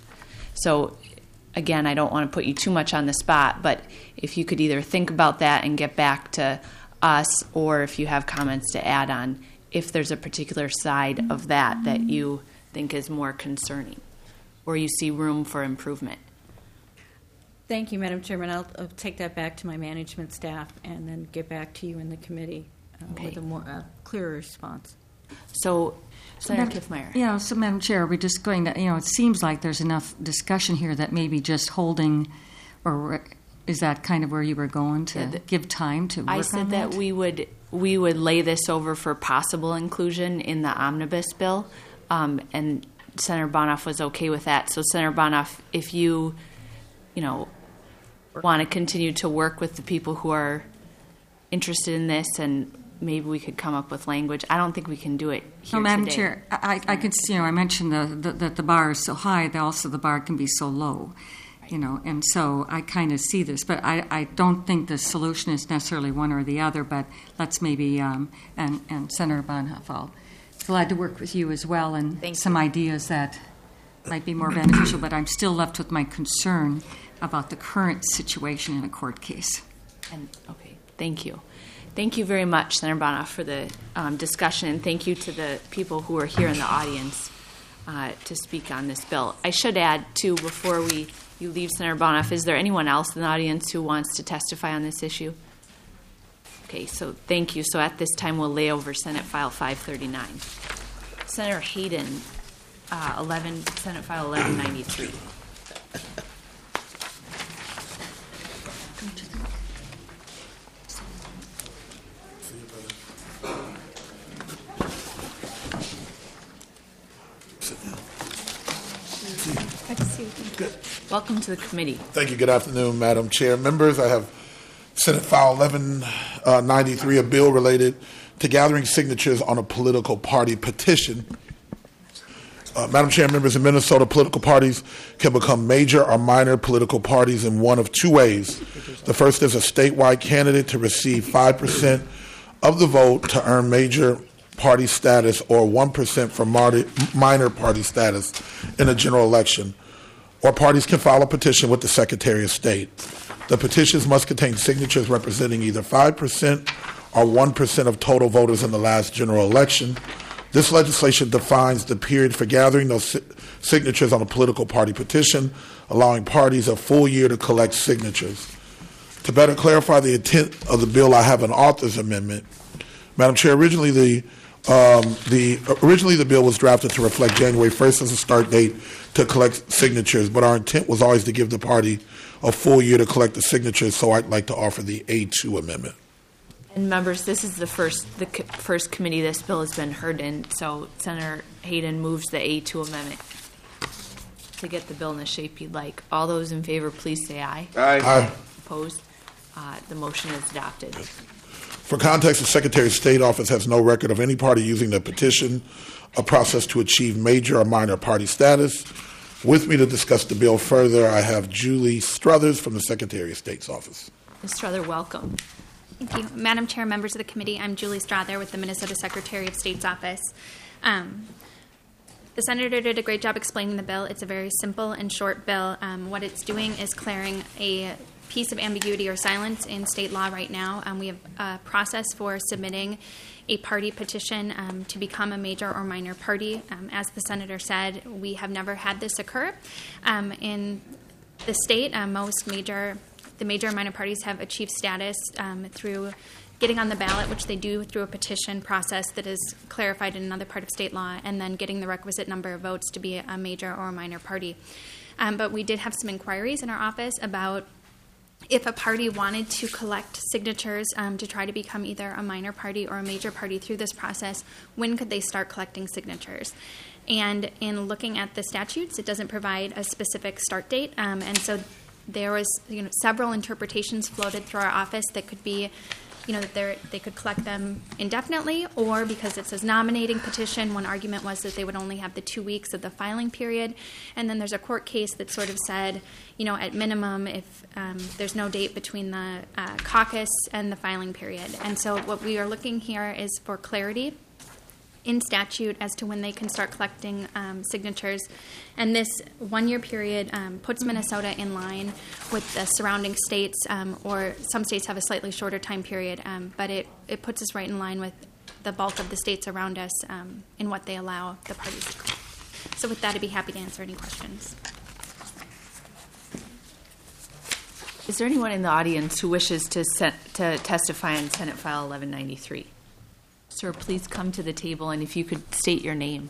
Speaker 1: So again, I don't want to put you too much on the spot, but if you could either think about that and get back to us, or if you have comments to add on, if there's a particular side of that that you think is more concerning, or you see room for improvement.
Speaker 8: Thank you, Madam Chairman. I'll, I'll take that back to my management staff and then get back to you in the committee uh,
Speaker 1: okay.
Speaker 8: with a more uh, clearer response.
Speaker 1: So, Senator
Speaker 11: Madam,
Speaker 1: Kiffmeyer.
Speaker 11: Yeah, so Madam Chair, we're just going to, you know, it seems like there's enough discussion here that maybe just holding or Is that kind of where you were going to
Speaker 1: Yeah, the-
Speaker 11: give time to work
Speaker 1: I
Speaker 11: on
Speaker 1: said
Speaker 11: that?
Speaker 1: that we would we would lay this over for possible inclusion in the omnibus bill, um, and Senator Bonoff was okay with that. So, Senator Bonoff, if you, you know, want to continue to work with the people who are interested in this, and maybe we could come up with language. I don't think we can do it here
Speaker 11: No, Madam
Speaker 1: today.
Speaker 11: Chair, I, I could, you know, I mentioned the, the, that the bar is so high, that also the bar can be so low, you know, and so I kind of see this, but I, I don't think the solution is necessarily one or the other, but let's maybe, um, and, and Senator Bonhoeff, I'll glad to work with you as well, and
Speaker 1: Thank
Speaker 11: some ideas that might be more beneficial, but I'm still left with my concern about the current situation in a court case.
Speaker 1: And okay, thank you. Thank you very much, Senator Bonoff, for the um, discussion, and thank you to the people who are here in the audience uh, to speak on this bill. I should add, too, before we you leave, Senator Bonoff, is there anyone else in the audience who wants to testify on this issue? Okay, so thank you. So at this time, we'll lay over Senate File five thirty-nine. Senator Hayden, uh, eleven, Senate File eleven ninety-three. Welcome to the committee.
Speaker 10: Thank you. Good afternoon, Madam Chair. Members, I have Senate File eleven ninety-three, a bill related to gathering signatures on a political party petition. Uh, Madam Chair, members, in Minnesota, political parties can become major or minor political parties in one of two ways. The first is a statewide candidate to receive five percent of the vote to earn major party status, or one percent for marty, minor party status in a general election. Or parties can file a petition with the Secretary of State. The petitions must contain signatures representing either five percent or one percent of total voters in the last general election. This legislation defines the period for gathering those si- signatures on a political party petition, allowing parties a full year to collect signatures. To better clarify the intent of the bill, I have an author's amendment. Madam Chair, originally the um, the originally the bill was drafted to reflect January first as a start date to collect signatures, but our intent was always to give the party a full year to collect the signatures, so I'd like to offer the A two amendment.
Speaker 1: And members, this is the first the co- first committee this bill has been heard in, so Senator Hayden moves the A two amendment to get the bill in the shape you'd like. All those in favor, please say aye.
Speaker 10: Aye. Aye.
Speaker 1: Opposed? Uh, the motion is adopted.
Speaker 10: For context, the Secretary of State office has no record of any party using the petition, a process to achieve major or minor party status. With me to discuss the bill further, I have Julie Struthers from the Secretary of State's office.
Speaker 1: Miz Struther, welcome.
Speaker 12: Thank you. Madam Chair, members of the committee, I'm Julie Strother with the Minnesota Secretary of State's office. Um, the Senator did a great job explaining the bill. It's a very simple and short bill. Um, what it's doing is clearing a piece of ambiguity or silence in state law right now. Um, we have a process for submitting a party petition um, to become a major or minor party. Um, as the Senator said, we have never had this occur. Um, in the state, uh, most major The major and minor parties have achieved status um, through getting on the ballot, which they do through a petition process that is clarified in another part of state law, and then getting the requisite number of votes to be a major or a minor party. Um, but we did have some inquiries in our office about if a party wanted to collect signatures um, to try to become either a minor party or a major party through this process, when could they start collecting signatures? And in looking at the statutes, it doesn't provide a specific start date, um, and so there was, you know, several interpretations floated through our office that could be, you know, that they could collect them indefinitely, or because it says nominating petition, one argument was that they would only have the two weeks of the filing period. And then there's a court case that sort of said, you know, at minimum, if um, there's no date between the uh, caucus and the filing period. And so what we are looking here is for clarity in statute as to when they can start collecting um, signatures. And this one-year period um, puts Minnesota in line with the surrounding states, um, or some states have a slightly shorter time period, um, but it, it puts us right in line with the bulk of the states around us um, in what they allow the parties to collect. So with that, I'd be happy to answer any questions.
Speaker 1: Is there anyone in the audience who wishes to, set, to testify on Senate File eleven ninety-three? Sir, please come to the table, and if you could state your name.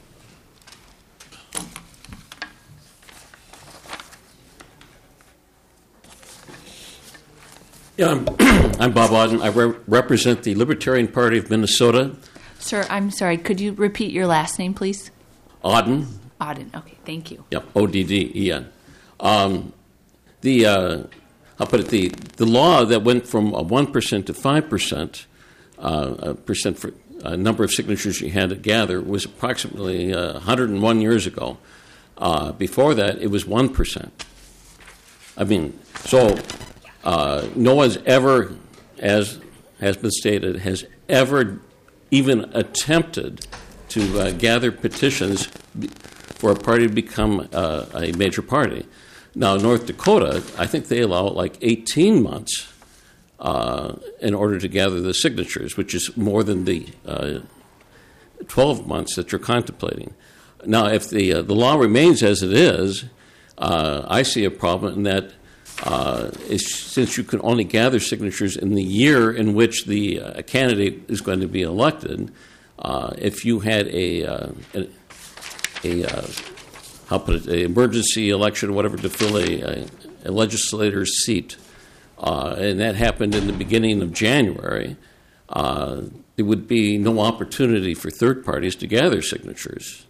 Speaker 13: Yeah, I'm, I'm Bob Auden. I re- represent the Libertarian Party of Minnesota.
Speaker 1: Sir, I'm sorry. Could you repeat your last name, please?
Speaker 13: Auden.
Speaker 1: Auden. Okay, thank you.
Speaker 13: Yep, O D D E N. Um, the, uh, I'll put it, the, the law that went from a one percent to five percent, uh, a percent for a number of signatures you had to gather was approximately uh, one hundred one years ago. Uh, before that, it was one percent. I mean, so uh, no one's ever, as has been stated, has ever even attempted to uh, gather petitions for a party to become uh, a major party. Now, North Dakota, I think they allow like eighteen months uh, in order to gather the signatures, which is more than the uh, twelve months that you're contemplating. Now, if the uh, the law remains as it is, uh, I see a problem in that uh, is, since you can only gather signatures in the year in which the uh, candidate is going to be elected, uh, if you had a uh, a, a uh, how put it, an emergency election, whatever, to fill a, a, a legislator's seat, uh, and that happened in the beginning of January, uh, there would be no opportunity for third parties to gather signatures.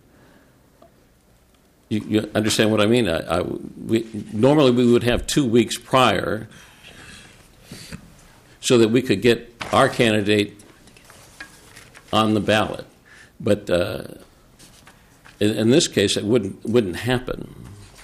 Speaker 13: You, you understand what I mean? I, I, we, normally we would have two weeks prior so that we could get our candidate on the ballot. But uh, in, in this case, it wouldn't wouldn't happen.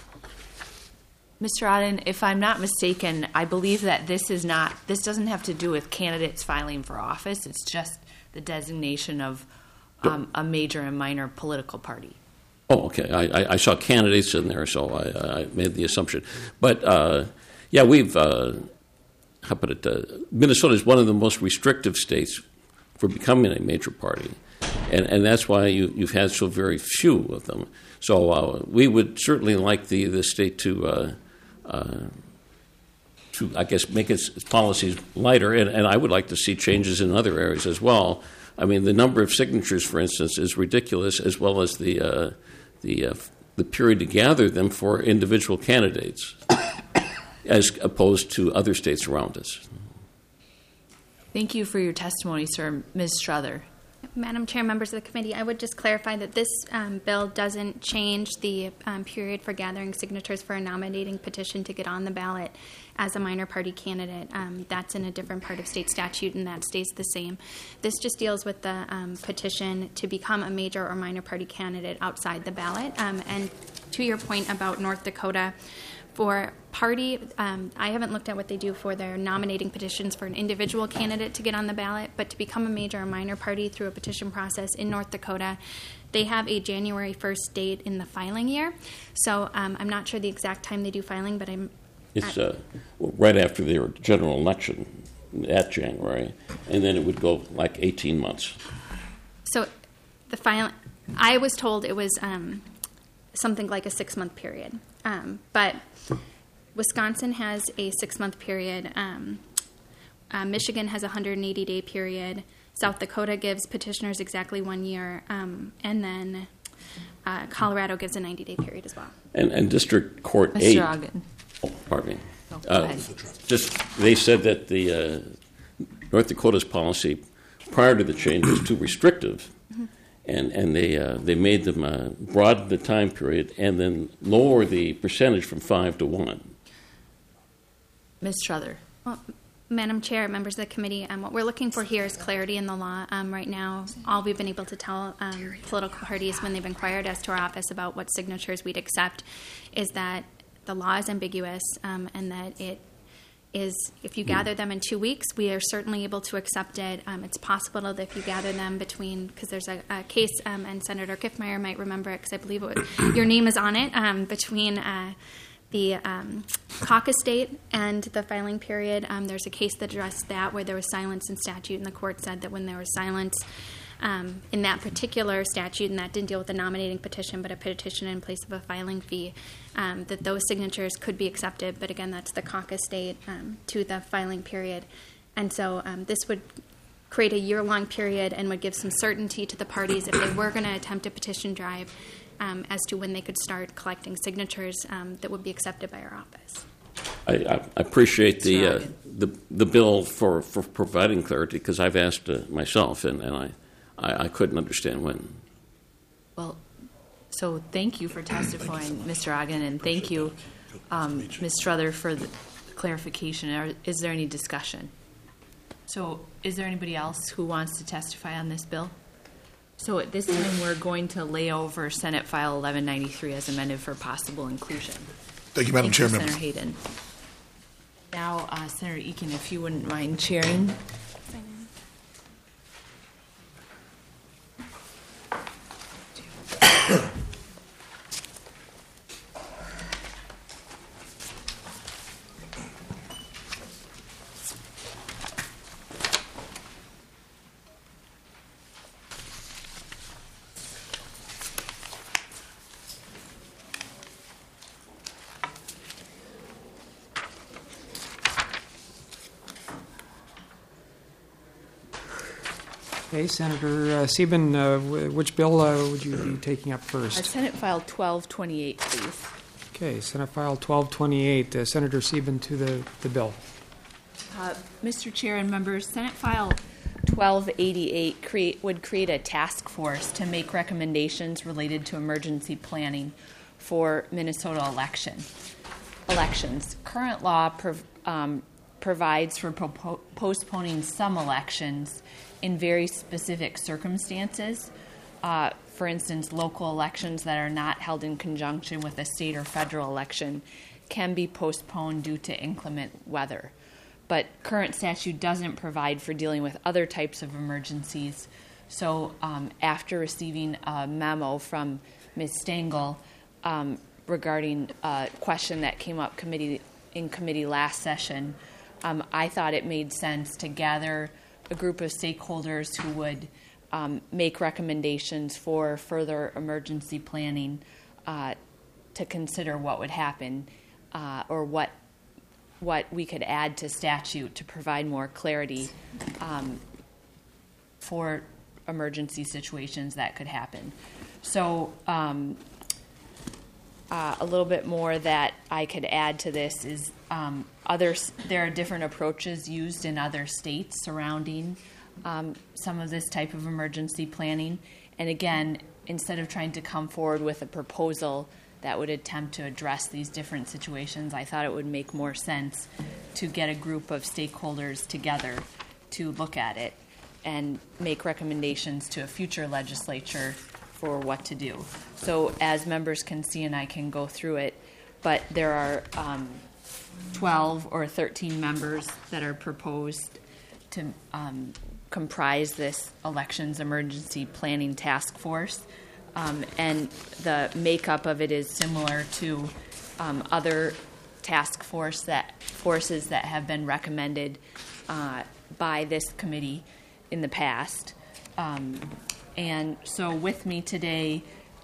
Speaker 1: Mister Auden, if I'm not mistaken, I believe that this is not. This doesn't have to do with candidates filing for office. It's just the designation of um, a major and minor political party.
Speaker 13: Oh, okay. I, I saw candidates in there, so I, I made the assumption. But uh, yeah, we've uh, how put it? Uh, Minnesota is one of the most restrictive states for becoming a major party, and and that's why you, you've had so very few of them. So uh, we would certainly like the the state to uh, uh, to I guess make its, its policies lighter, and, and I would like to see changes in other areas as well. I mean, the number of signatures, for instance, is ridiculous, as well as the uh, the uh, the period to gather them for individual candidates, as opposed to other states around us.
Speaker 1: Thank you for your testimony, sir. Miz Strother.
Speaker 12: Madam Chair, members of the committee, I would just clarify that this um, bill doesn't change the um, period for gathering signatures for a nominating petition to get on the ballot as a minor party candidate. Um, that's in a different part of state statute, and that stays the same. This just deals with the um, petition to become a major or minor party candidate outside the ballot. Um, and to your point about North Dakota, for party, um, I haven't looked at what they do for their nominating petitions for an individual candidate to get on the ballot, but to become a major or minor party through a petition process in North Dakota, they have a January first date in the filing year. So um, I'm not sure the exact time they do filing, but I'm...
Speaker 13: It's uh, right after their general election at January, and then it would go like eighteen months.
Speaker 12: So the file, I was told it was um, something like a six-month period, um, but Wisconsin has a six-month period. Um, uh, Michigan has a one hundred eighty day period. South Dakota gives petitioners exactly one year, um, and then uh, Colorado gives a ninety day period as well.
Speaker 13: And, and District Court
Speaker 1: Mister
Speaker 13: eight.
Speaker 1: Ogden.
Speaker 13: Oh, pardon me.
Speaker 1: Oh,
Speaker 13: uh, just they said that the uh, North Dakota's policy prior to the change was too restrictive, mm-hmm. and and they uh, they made them uh, broaden the time period and then lower the percentage from five to one.
Speaker 1: Miz Strother.
Speaker 12: Well, Madam Chair, members of the committee, um, what we're looking for here is clarity in the law. Um, right now, all we've been able to tell um, political parties when they've inquired as to our office about what signatures we'd accept is that the law is ambiguous um, and that it is, if you gather them in two weeks, we are certainly able to accept it. Um, it's possible that if you gather them between, because there's a, a case, um, and Senator Kiffmeyer might remember it because I believe it was, your name is on it, um, between uh, the um, caucus date and the filing period. Um, there's a case that addressed that where there was silence in statute, and the court said that when there was silence um, in that particular statute, and that didn't deal with the nominating petition, but a petition in place of a filing fee, um, that those signatures could be accepted. But again, that's the caucus date um, to the filing period. And so um, this would create a year-long period and would give some certainty to the parties if they were going to attempt a petition drive um, as to when they could start collecting signatures um, that would be accepted by our office.
Speaker 13: I, I appreciate the, uh, the the bill for, for providing clarity, because I've asked uh, myself, and, and I, I, I couldn't understand when.
Speaker 1: Well, so thank you for testifying, Mister Ogden, and thank you, um, Miz Struther, for the clarification. Are, is there any discussion? So is there anybody else who wants to testify on this bill? So at this time, we're going to lay over Senate File eleven ninety-three as amended for possible inclusion.
Speaker 10: Thank you, Madam
Speaker 1: Thank
Speaker 10: Chairman.
Speaker 1: you, Senator Hayden. Now, uh, Senator Eakin, if you wouldn't mind chairing.
Speaker 14: Okay, Senator uh, Sieben, uh, w- which bill uh, would you be taking up first?
Speaker 1: Uh, Senate File twelve twenty-eight, please.
Speaker 14: Okay, Senate File twelve twenty-eight. Uh, Senator Sieben to the, the bill.
Speaker 1: Uh, Mister Chair and members, Senate File twelve eighty-eight create, would create a task force to make recommendations related to emergency planning for Minnesota election elections. Current law prov- um, provides for propo- postponing some elections in very specific circumstances. Uh, for instance, local elections that are not held in conjunction with a state or federal election can be postponed due to inclement weather. But current statute doesn't provide for dealing with other types of emergencies. So um, after receiving a memo from Miz Stengel um, regarding a question that came up committee in committee last session, um, I thought it made sense to gather a group of stakeholders who would um, make recommendations for further emergency planning uh, to consider what would happen uh, or what what we could add to statute to provide more clarity um, for emergency situations that could happen. So um, uh, a little bit more that I could add to this is um, others. There are different approaches used in other states surrounding um, some of this type of emergency planning. And again, instead of trying to come forward with a proposal that would attempt to address these different situations, I thought it would make more sense to get a group of stakeholders together to look at it and make recommendations to a future legislature for what to do. So as members can see, and I can go through it, but there are um, twelve or thirteen members that are proposed to um, comprise this elections emergency planning task force. Um, and the makeup of it is similar to um, other task force that forces that have been recommended uh, by this committee in the past. Um, and so with me today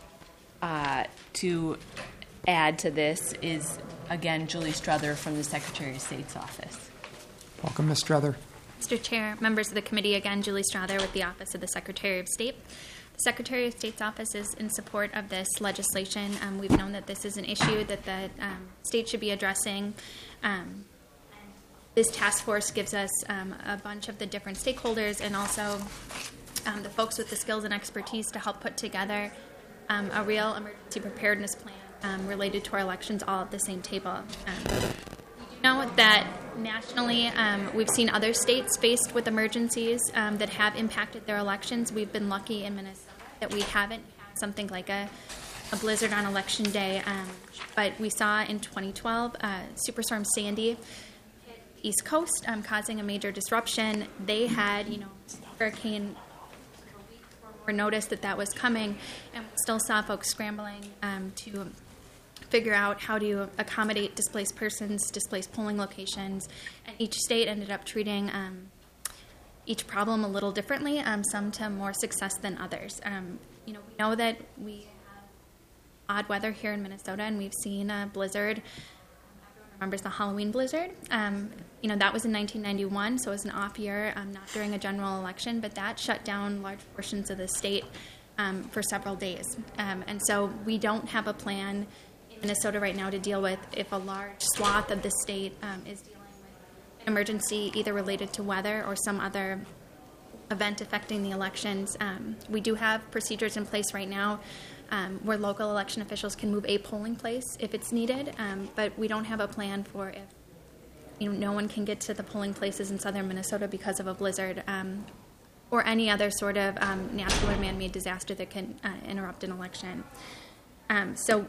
Speaker 1: uh, to add to this is, again, Julie Struther from the Secretary of State's office.
Speaker 14: Welcome, Miz Struther.
Speaker 12: Mister Chair, members of the committee, again, Julie Struther with the Office of the Secretary of State. The Secretary of State's office is in support of this legislation. Um, we've known that this is an issue that the um, state should be addressing. Um, this task force gives us um, a bunch of the different stakeholders and also um, the folks with the skills and expertise to help put together um, a real emergency preparedness plan um, related to our elections all at the same table. Um, Know that nationally, um, we've seen other states faced with emergencies um, that have impacted their elections. We've been lucky in Minnesota that we haven't had something like a, a blizzard on election day. Um, but we saw in twenty twelve, uh, Superstorm Sandy hit the East Coast, um, causing a major disruption. They had, you know, hurricane or notice that that was coming, and we still saw folks scrambling um, to figure out how to accommodate displaced persons, displaced polling locations, and each state ended up treating um, each problem a little differently, um, some to more success than others. Um, you know, we know that we have odd weather here in Minnesota, and we've seen a blizzard. Everyone remembers the Halloween blizzard. Um, you know, that was in nineteen ninety-one, so it was an off year, um, not during a general election, but that shut down large portions of the state um, for several days. Um, and so we don't have a plan Minnesota right now to deal with if a large swath of the state um, is dealing with an emergency either related to weather or some other event affecting the elections. Um, we do have procedures in place right now um, where local election officials can move a polling place if it's needed, um, but we don't have a plan for if you know no one can get to the polling places in southern Minnesota because of a blizzard um, or any other sort of um, natural or man-made disaster that can uh, interrupt an election. Um, so,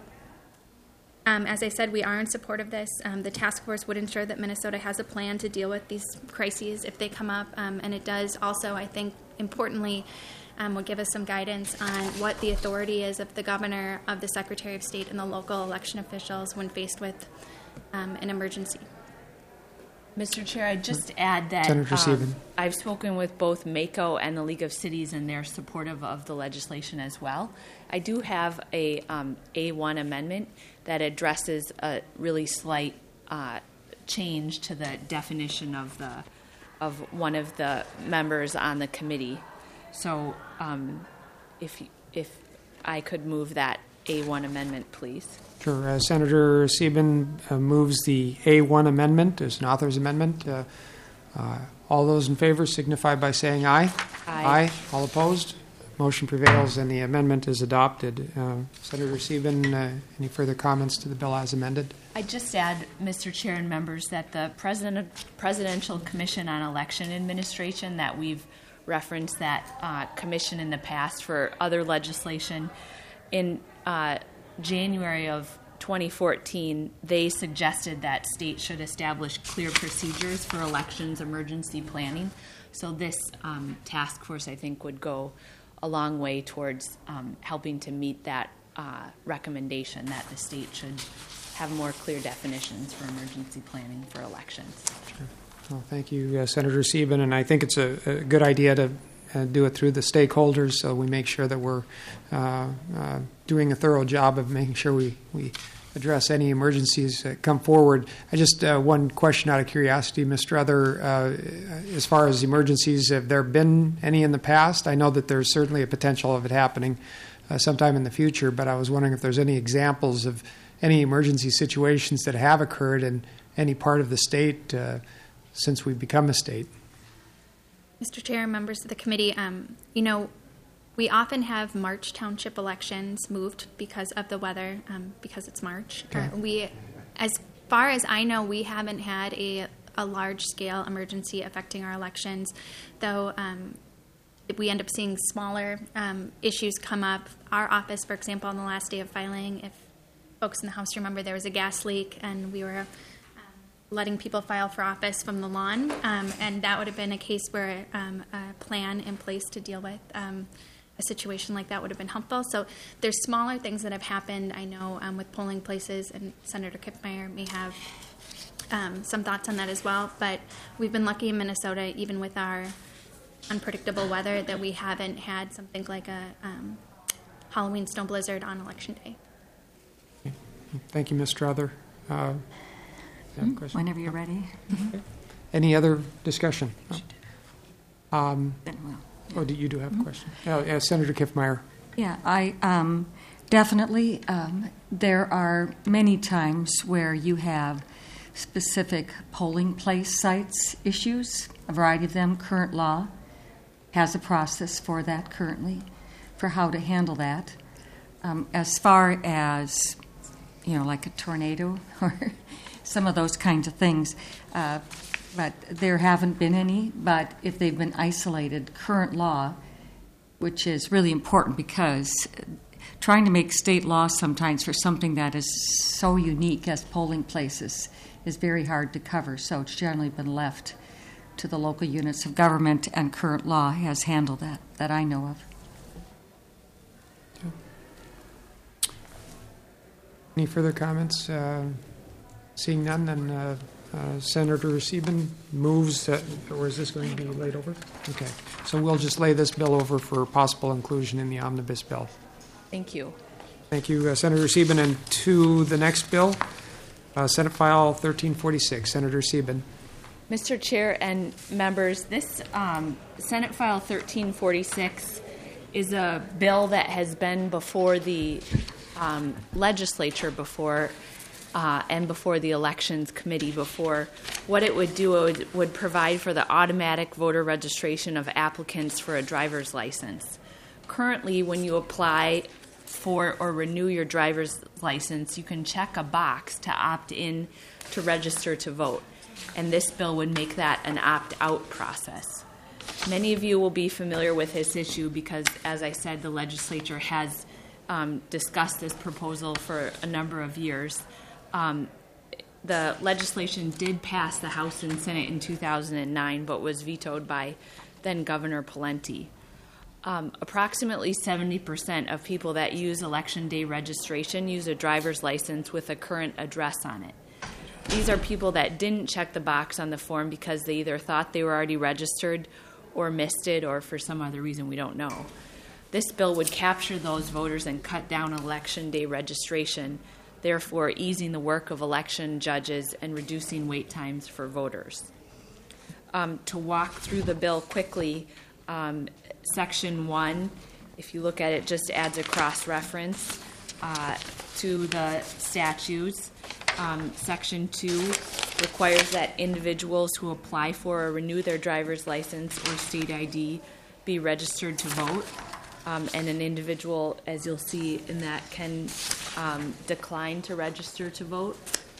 Speaker 12: um, as I said, we are in support of this. Um, the task force would ensure that Minnesota has a plan to deal with these crises if they come up, um, and it does also, I think, importantly, um, will give us some guidance on what the authority is of the governor, of the Secretary of State, and the local election officials when faced with um, an emergency.
Speaker 1: Mister Chair, I'd just add that
Speaker 14: Senator Sieben.
Speaker 1: um, I've spoken with both MACO and the League of Cities, and they're supportive of the legislation as well. I do have a um, A one amendment that addresses a really slight uh, change to the definition of the of one of the members on the committee. So, um, if if I could move that A one amendment, please.
Speaker 14: Sure. Uh, Senator Sieben uh, moves the A one amendment as an author's amendment. Uh, uh, all those in favor signify by saying aye.
Speaker 1: Aye.
Speaker 14: Aye. All opposed? Motion prevails and the amendment is adopted. Uh, Senator Sieben, uh, any further comments to the bill as amended?
Speaker 1: I just add, Mister Chair and members, that the President, Presidential Commission on Election Administration, that we've referenced that uh, commission in the past for other legislation, in uh, January of twenty fourteen, they suggested that states should establish clear procedures for elections emergency planning. So this um, task force, I think, would go a long way towards um, helping to meet that uh, recommendation that the state should have more clear definitions for emergency planning for elections.
Speaker 14: Sure. Well, thank you, uh, Senator Sieben, and I think it's a, a good idea to uh, do it through the stakeholders so we make sure that we're uh, uh, doing a thorough job of making sure we, we address any emergencies that come forward. I just, uh, one question out of curiosity, Miz Struther, uh, as far as emergencies, have there been any in the past? I know that there's certainly a potential of it happening uh, sometime in the future, but I was wondering if there's any examples of any emergency situations that have occurred in any part of the state uh, since we've become a state.
Speaker 12: Mister Chair, members of the committee, um, you know, we often have March township elections moved because of the weather, um, because it's March.
Speaker 14: Okay.
Speaker 12: Uh, we, as far as I know, we haven't had a, a large-scale emergency affecting our elections, though um, we end up seeing smaller um, issues come up. Our office, for example, on the last day of filing, if folks in the House remember, there was a gas leak, and we were letting people file for office from the lawn, um, and that would have been a case where um, a plan in place to deal with um, a situation like that would have been helpful. So there's smaller things that have happened, I know, um, with polling places, and Senator Kiffmeyer may have um, some thoughts on that as well, but we've been lucky in Minnesota, even with our unpredictable weather, that we haven't had something like a um, Halloween snow blizzard on Election Day.
Speaker 14: Thank you, Miz Struther. Uh,
Speaker 11: Mm-hmm. Whenever you're ready.
Speaker 14: Okay. Any other discussion? Oh. Um,
Speaker 11: then we'll,
Speaker 14: yeah. Oh, do you do have
Speaker 11: mm-hmm.
Speaker 14: a question? Uh, uh, Senator Kiffmeyer.
Speaker 11: Yeah, I um, definitely. Um, there are many times where you have specific polling place sites issues. A variety of them. Current law has a process for that currently, for how to handle that. Um, as far as, you know, like a tornado or some of those kinds of things. Uh, but there haven't been any. But if they've been isolated, current law, which is really important because trying to make state law sometimes for something that is so unique as polling places is very hard to cover. So it's generally been left to the local units of government, and current law has handled that, that I know of.
Speaker 14: Any further comments? Uh, Seeing none, then uh, uh, Senator Sieben moves, uh, or is this going to be laid over? Okay. So we'll just lay this bill over for possible inclusion in the omnibus bill.
Speaker 1: Thank you.
Speaker 14: Thank you, uh, Senator Sieben. And to the next bill, uh, Senate File thirteen forty-six. Senator Sieben.
Speaker 1: Mister Chair and members, this um, Senate File thirteen forty-six is a bill that has been before the um, legislature before uh, and before the elections committee before, what it would do, it would, would provide for the automatic voter registration of applicants for a driver's license. Currently, when you apply for or renew your driver's license, you can check a box to opt in to register to vote, and this bill would make that an opt-out process. Many of you will be familiar with this issue because, as I said, the legislature has um, discussed this proposal for a number of years. Um, the legislation did pass the House and Senate in two thousand nine, but was vetoed by then Governor Pawlenty. Um, approximately seventy percent of people that use Election Day registration use a driver's license with a current address on it. These are people that didn't check the box on the form because they either thought they were already registered or missed it, or for some other reason we don't know. This bill would capture those voters and cut down Election Day registration, therefore easing the work of election judges and reducing wait times for voters. Um, to walk through the bill quickly, um, Section one, if you look at it, just adds a cross-reference uh, to the statutes. Um, Section two requires that individuals who apply for or renew their driver's license or state I D be registered to vote. Um, and an individual, as you'll see in that, can um, decline to register to vote.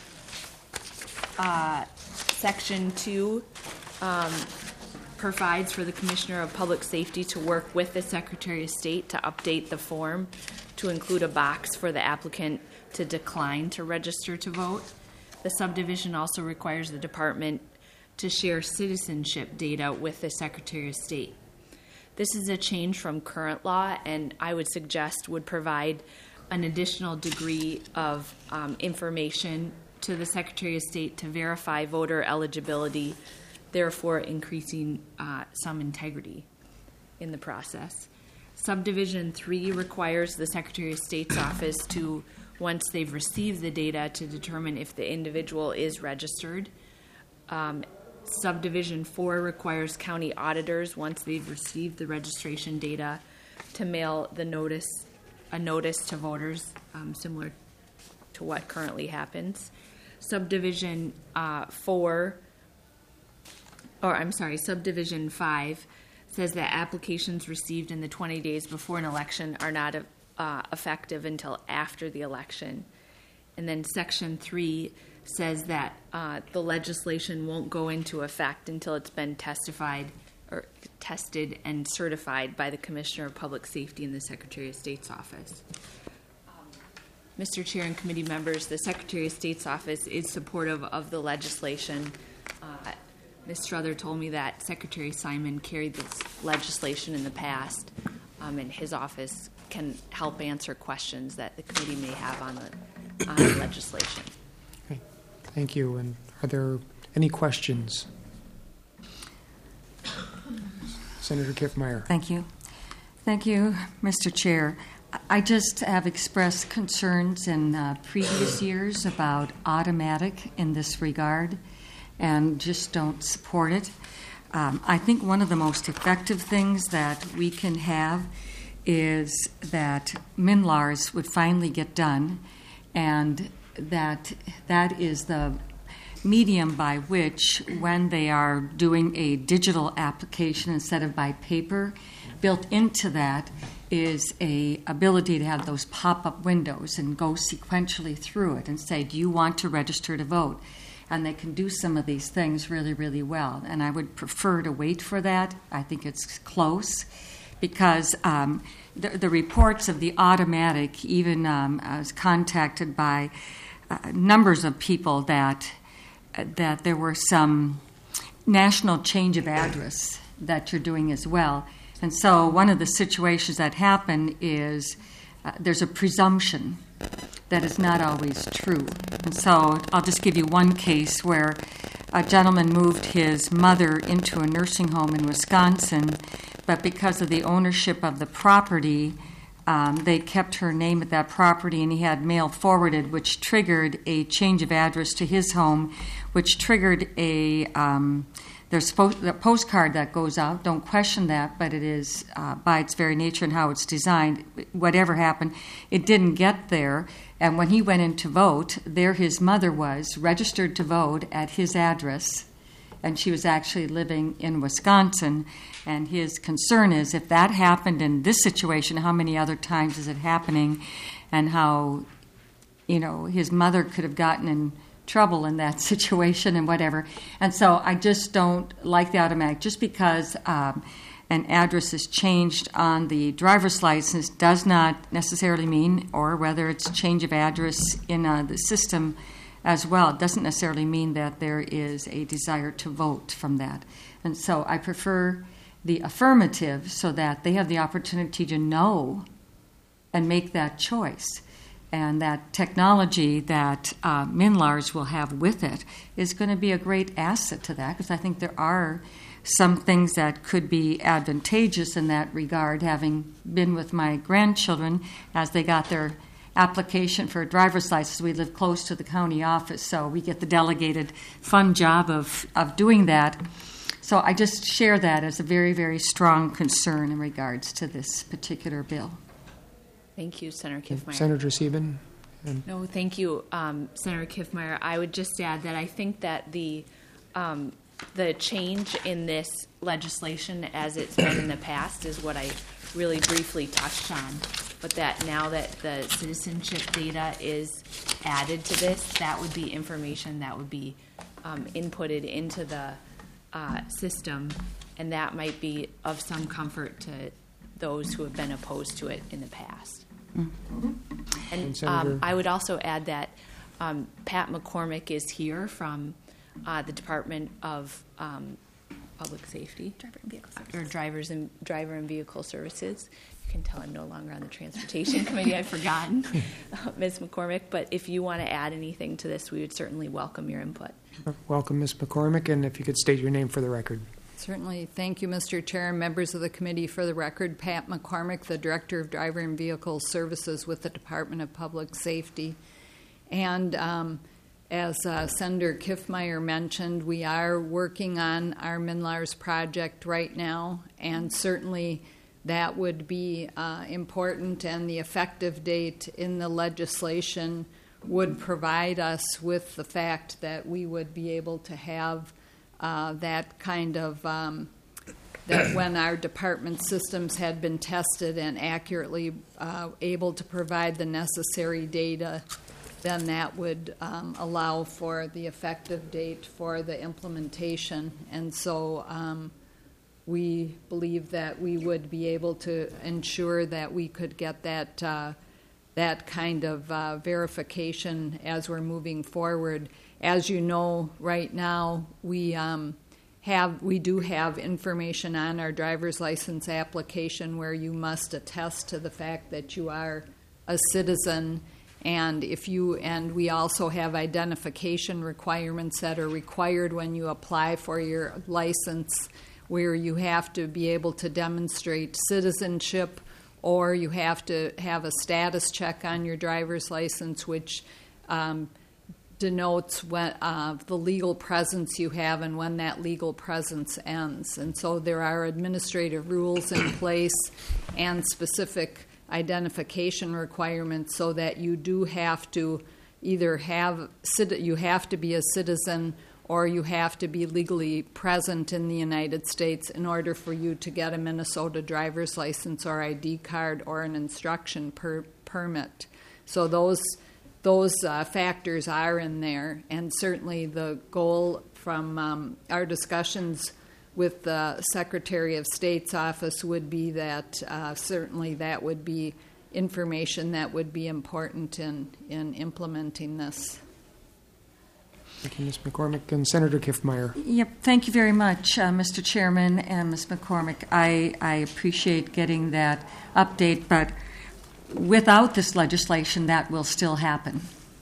Speaker 1: Uh, Section two um, provides for the Commissioner of Public Safety to work with the Secretary of State to update the form to include a box for the applicant to decline to register to vote. The subdivision also requires the department to share citizenship data with the Secretary of State. This is a change from current law, and I would suggest would provide an additional degree of um, information to the Secretary of State to verify voter eligibility, therefore increasing uh, some integrity in the process. Subdivision three requires the Secretary of State's office to, once they've received the data, to determine if the individual is registered. Um, Subdivision four requires county auditors, once they've received the registration data, to mail the notice, a notice to voters, um, similar to what currently happens. Subdivision uh, four, or I'm sorry, Subdivision five says that applications received in the twenty days before an election are not uh, effective until after the election. And then Section three says that uh, the legislation won't go into effect until it's been testified or tested and certified by the Commissioner of Public Safety in the Secretary of State's office. Um, Mister Chair and committee members, the Secretary of State's office is supportive of the legislation. Uh, Miz Strother told me that Secretary Simon carried this legislation in the past, um, and his office can help answer questions that the committee may have on the, on the legislation.
Speaker 14: Okay. Thank you. And are there any questions? Senator Kiffmeyer.
Speaker 11: Thank you. Thank you, Mister Chair. I just have expressed concerns in uh, previous years about automatic in this regard and just don't support it. Um, I think one of the most effective things that we can have is that M N L A Rs would finally get done, and that that is the medium by which, when they are doing a digital application instead of by paper, built into that is a ability to have those pop-up windows and go sequentially through it and say, do you want to register to vote? And they can do some of these things really, really well. And I would prefer to wait for that. I think it's close because um, the, the reports of the automatic, even um, I was contacted by uh, numbers of people that uh, that there were some national change of address that you're doing as well. And so one of the situations that happen is uh, there's a presumption that is not always true. And so I'll just give you one case where a gentleman moved his mother into a nursing home in Wisconsin, but because of the ownership of the property, um, they kept her name at that property, and he had mail forwarded, which triggered a change of address to his home, which triggered a um, there's supposed, the postcard that goes out, don't question that, but it is, uh, by its very nature and how it's designed, whatever happened, it didn't get there. And when he went in to vote, there his mother was, registered to vote at his address, and she was actually living in Wisconsin. And his concern is, if that happened in this situation, how many other times is it happening, and how, you know, his mother could have gotten in trouble in that situation and whatever. And so I just don't like the automatic. Just because um, an address is changed on the driver's license does not necessarily mean, or whether it's change of address in uh, the system as well, it doesn't necessarily mean that there is a desire to vote from that. And so I prefer the affirmative so that they have the opportunity to know and make that choice. And that technology that uh, MNLARS will have with it is going to be a great asset to that, because I think there are some things that could be advantageous in that regard, having been with my grandchildren as they got their application for a driver's license. We live close to the county office, so we get the delegated fun job of, of doing that. So I just share that as a very, very strong concern in regards to this particular bill.
Speaker 1: Thank you, Senator Kiffmeyer.
Speaker 14: Senator Sieben. And
Speaker 1: No, thank you, um, Senator Kiffmeyer. I would just add that I think that the um, the change in this legislation, as it's been in the past, is what I really briefly touched on. But that now that the citizenship data is added to this, that would be information that would be um, inputted into the uh, system, and that might be of some comfort to those who have been opposed to it in the past. Mm-hmm. And um, I would also add that um, Pat McCormick is here from uh, the Department of um, Public Safety,
Speaker 12: Driver and Vehicle Services.
Speaker 1: or Drivers and Driver and Vehicle Services. You can tell I'm no longer on the Transportation Committee. I've forgotten Miz McCormick. But if you want to add anything to this, we would certainly welcome your input.
Speaker 14: welcome, Miz McCormick, and if you could state your name for the record.
Speaker 15: Certainly. Thank you, Mister Chair and members of the committee. For the record, Pat McCormick, the Director of Driver and Vehicle Services with the Department of Public Safety. And um, as uh, Senator Kiffmeyer mentioned, we are working on our MNLARS project right now, and certainly that would be uh, important, and the effective date in the legislation would provide us with the fact that we would be able to have Uh, that kind of, um, that when our department systems had been tested and accurately uh, able to provide the necessary data, then that would um, allow for the effective date for the implementation. And so um, we believe that we would be able to ensure that we could get that, uh, that kind of uh, verification as we're moving forward. As you know, right now we um, have we do have information on our driver's license application where you must attest to the fact that you are a citizen, and if you and we also have identification requirements that are required when you apply for your license, where you have to be able to demonstrate citizenship, or you have to have a status check on your driver's license, which um, denotes when, uh, the legal presence you have and when that legal presence ends. And so there are administrative rules in place and specific identification requirements so that you do have to either have, you have to be a citizen or you have to be legally present in the United States in order for you to get a Minnesota driver's license or I D card or an instruction per permit. So those Those uh, factors are in there, and certainly the goal from um, our discussions with the Secretary of State's office would be that uh, certainly that would be information that would be important in, in implementing this.
Speaker 14: Thank you, Miz McCormick. And Senator Kiffmeyer.
Speaker 11: Yep, thank you very much, uh, Mister Chairman and Miz McCormick. I, I appreciate getting that update, but without this legislation, that will still happen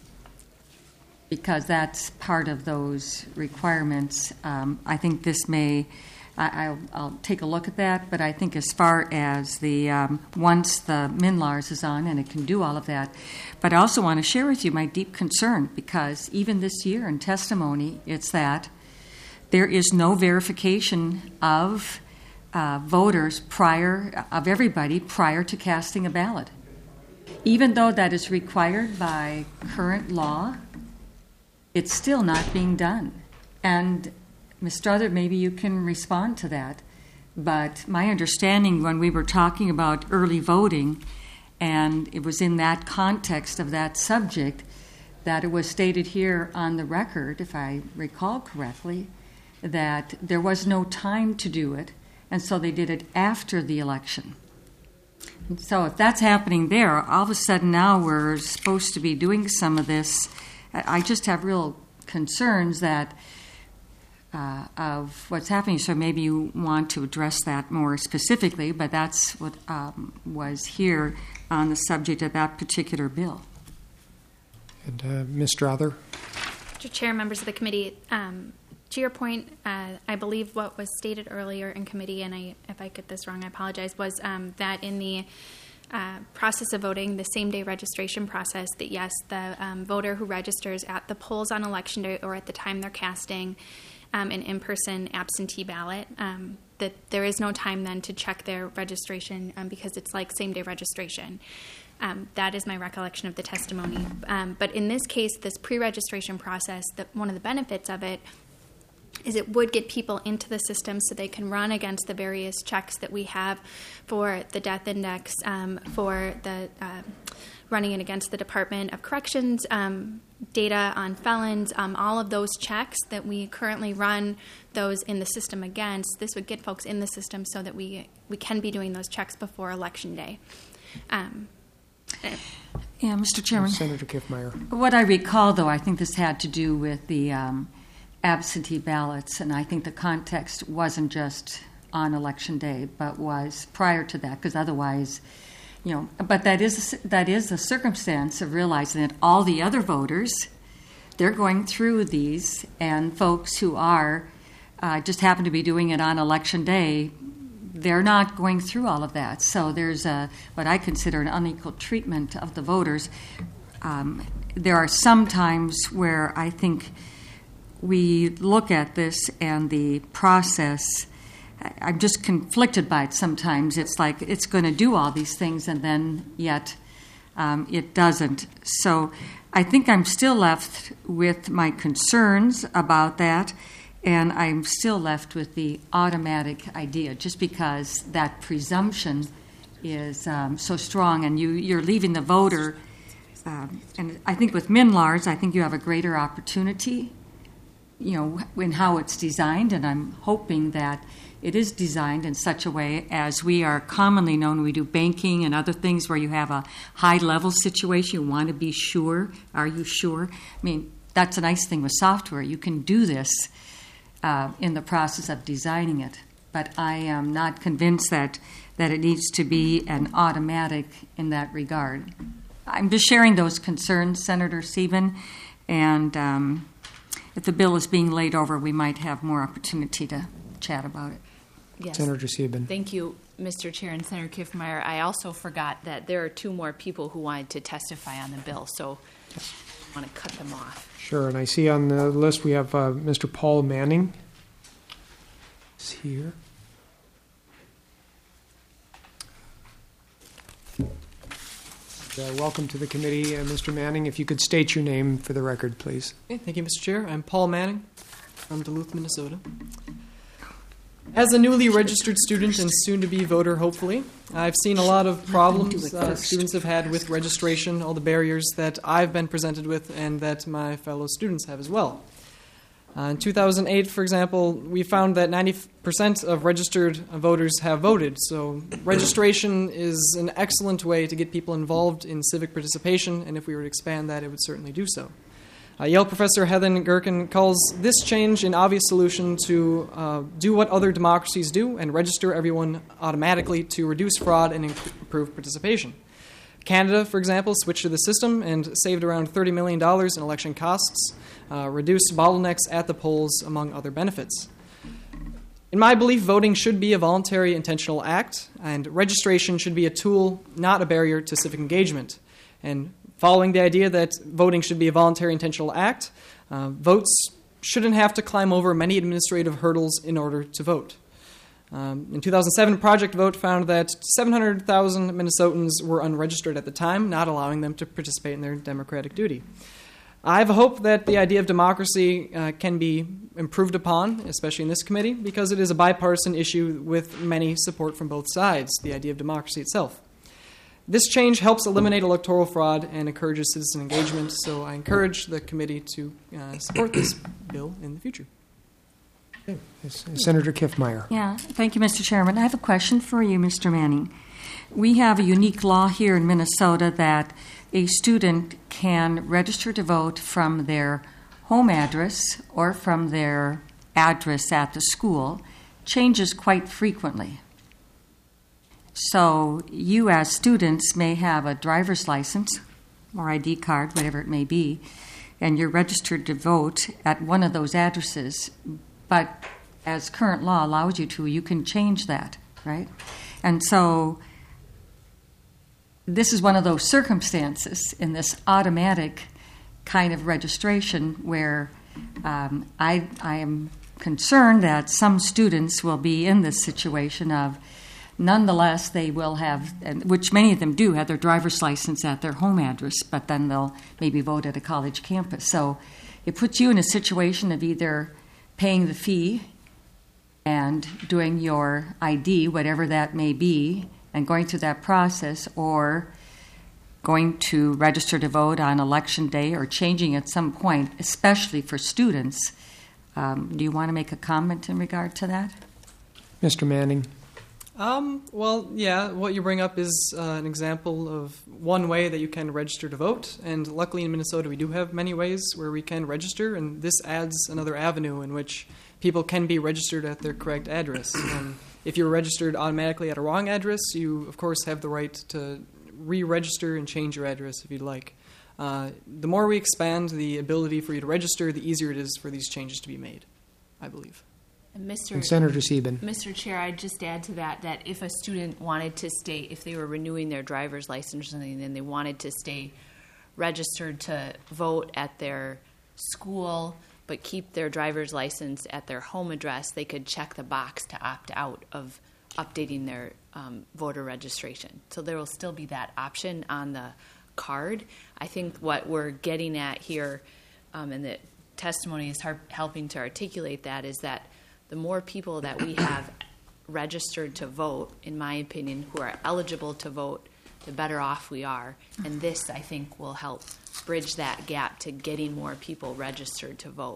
Speaker 11: because that's part of those requirements. Um, I think this may, I, I'll, I'll take a look at that, but I think as far as the, um, once the MNLARS is on and it can do all of that, but I also want to share with you my deep concern because even this year in testimony, it's that there is no verification of uh, voters prior, of everybody prior to casting a ballot. Even though that is required by current law, it's still not being done. And Miz Strother, maybe you can respond to that. But my understanding when we were talking about early voting, and it was in that context of that subject, that it was stated here on the record, if I recall correctly, that there was no time to do it, and so they did it after the election. And so if that's happening there, all of a sudden now we're supposed to be doing some of this. I just have real concerns that uh, of what's happening, so maybe you want to address that more specifically, but that's what um, was here on the subject of that particular bill.
Speaker 14: And uh, Miz Strother?
Speaker 12: Mister Chair, members of the committee, um, to your point, uh, I believe what was stated earlier in committee, and I, if I get this wrong, I apologize, was um, that in the uh, process of voting, the same-day registration process, that yes, the um, voter who registers at the polls on election day or at the time they're casting um, an in-person absentee ballot, um, that there is no time then to check their registration um, because it's like same-day registration. Um, that is my recollection of the testimony. Um, but in this case, this pre-registration process, the, one of the benefits of it is it would get people into the system so they can run against the various checks that we have for the death index, um, for the uh, running it against the Department of Corrections, um, data on felons, um, all of those checks that we currently run those in the system against. This would get folks in the system so that we we can be doing those checks before Election Day. Um,
Speaker 11: Yeah, Mister Chairman.
Speaker 14: Senator Kiffmeyer.
Speaker 11: What I recall, though, I think this had to do with the um, absentee ballots, and I think the context wasn't just on Election Day, but was prior to that, because otherwise, you know, but that is that is a circumstance of realizing that all the other voters, they're going through these, and folks who are uh, just happen to be doing it on Election Day, they're not going through all of that. So there's a, what I consider an unequal treatment of the voters. Um, there are some times where I think we look at this and the process, I'm just conflicted by it sometimes. It's like it's going to do all these things and then yet um, it doesn't. So I think I'm still left with my concerns about that. And I'm still left with the automatic idea, just because that presumption is um, so strong, and you, you're leaving the voter. Um, and I think with MNLARS, I think you have a greater opportunity, you know, in how it's designed, and I'm hoping that it is designed in such a way as we are commonly known. We do banking and other things where you have a high-level situation. You want to be sure. Are you sure? I mean, that's a nice thing with software. You can do this Uh, in the process of designing it. But I am not convinced that, that it needs to be an automatic in that regard. I'm just sharing those concerns, Senator Sieben, and um, if the bill is being laid over, we might have more opportunity to chat about it.
Speaker 1: Yes.
Speaker 14: Senator Sieben.
Speaker 1: Thank you, Mister Chair and Senator Kiffmeyer. I also forgot that there are two more people who wanted to testify on the bill, so I want to cut them off.
Speaker 14: Sure, and I see on the list we have uh, Mister Paul Manning is here. Uh, welcome to the committee, uh, Mister Manning. If you could state your name for the record, please.
Speaker 16: Okay, thank you, Mister Chair. I'm Paul Manning from Duluth, Minnesota. As a newly registered student and soon-to-be voter, hopefully, I've seen a lot of problems uh, students have had with registration, all the barriers that I've been presented with and that my fellow students have as well. Uh, in two thousand eight, for example, we found that ninety percent of registered voters have voted, so registration is an excellent way to get people involved in civic participation, and if we were to expand that, it would certainly do so. Uh, Yale professor Heather Gerken calls this change an obvious solution to uh, do what other democracies do and register everyone automatically to reduce fraud and improve participation. Canada, for example, switched to the system and saved around thirty million dollars in election costs, uh, reduced bottlenecks at the polls, among other benefits. In my belief, voting should be a voluntary, intentional act, and registration should be a tool, not a barrier to civic engagement. And following the idea that voting should be a voluntary, intentional act, uh, votes shouldn't have to climb over many administrative hurdles in order to vote. Um, in two thousand seven, Project Vote found that seven hundred thousand Minnesotans were unregistered at the time, not allowing them to participate in their democratic duty. I have a hope that the idea of democracy uh, can be improved upon, especially in this committee, because it is a bipartisan issue with many support from both sides, the idea of democracy itself. This change helps eliminate electoral fraud and encourages citizen engagement, so I encourage the committee to uh, support this bill in the future.
Speaker 14: Okay. Senator Kiffmeyer.
Speaker 11: Yeah, thank you, Mister Chairman. I have a question for you, Mister Manning. We have a unique law here in Minnesota that a student can register to vote from their home address or from their address at the school. Changes quite frequently. So you as students may have a driver's license or I D card, whatever it may be, and you're registered to vote at one of those addresses, but as current law allows you to, you can change that, right? And so this is one of those circumstances in this automatic kind of registration where um, I, I am concerned that some students will be in this situation of nonetheless they will have, and which many of them do, have their driver's license at their home address, but then they'll maybe vote at a college campus. So it puts you in a situation of either paying the fee and doing your I D, whatever that may be, and going through that process, or going to register to vote on election day or changing at some point, especially for students. Um, do you want to make a comment in regard to that?
Speaker 14: Mister Manning.
Speaker 16: Um, well, yeah, what you bring up is uh, an example of one way that you can register to vote, and luckily in Minnesota we do have many ways where we can register, and this adds another avenue in which people can be registered at their correct address. Um, if you're registered automatically at a wrong address, you of course have the right to re-register and change your address if you'd like. Uh, the more we expand the ability for you to register, the easier it is for these changes to be made, I believe.
Speaker 1: And Mister
Speaker 14: And Senator Sieben.
Speaker 1: Mister Chair, I'd just add to that that if a student wanted to stay, if they were renewing their driver's license or something, then they wanted to stay registered to vote at their school but keep their driver's license at their home address, they could check the box to opt out of updating their um, voter registration. So there will still be that option on the card. I think what we're getting at here, um, and the testimony is har- helping to articulate that, is that the more people that we have registered to vote, in my opinion, who are eligible to vote, the better off we are. And this, I think, will help bridge that gap to getting more people registered to vote.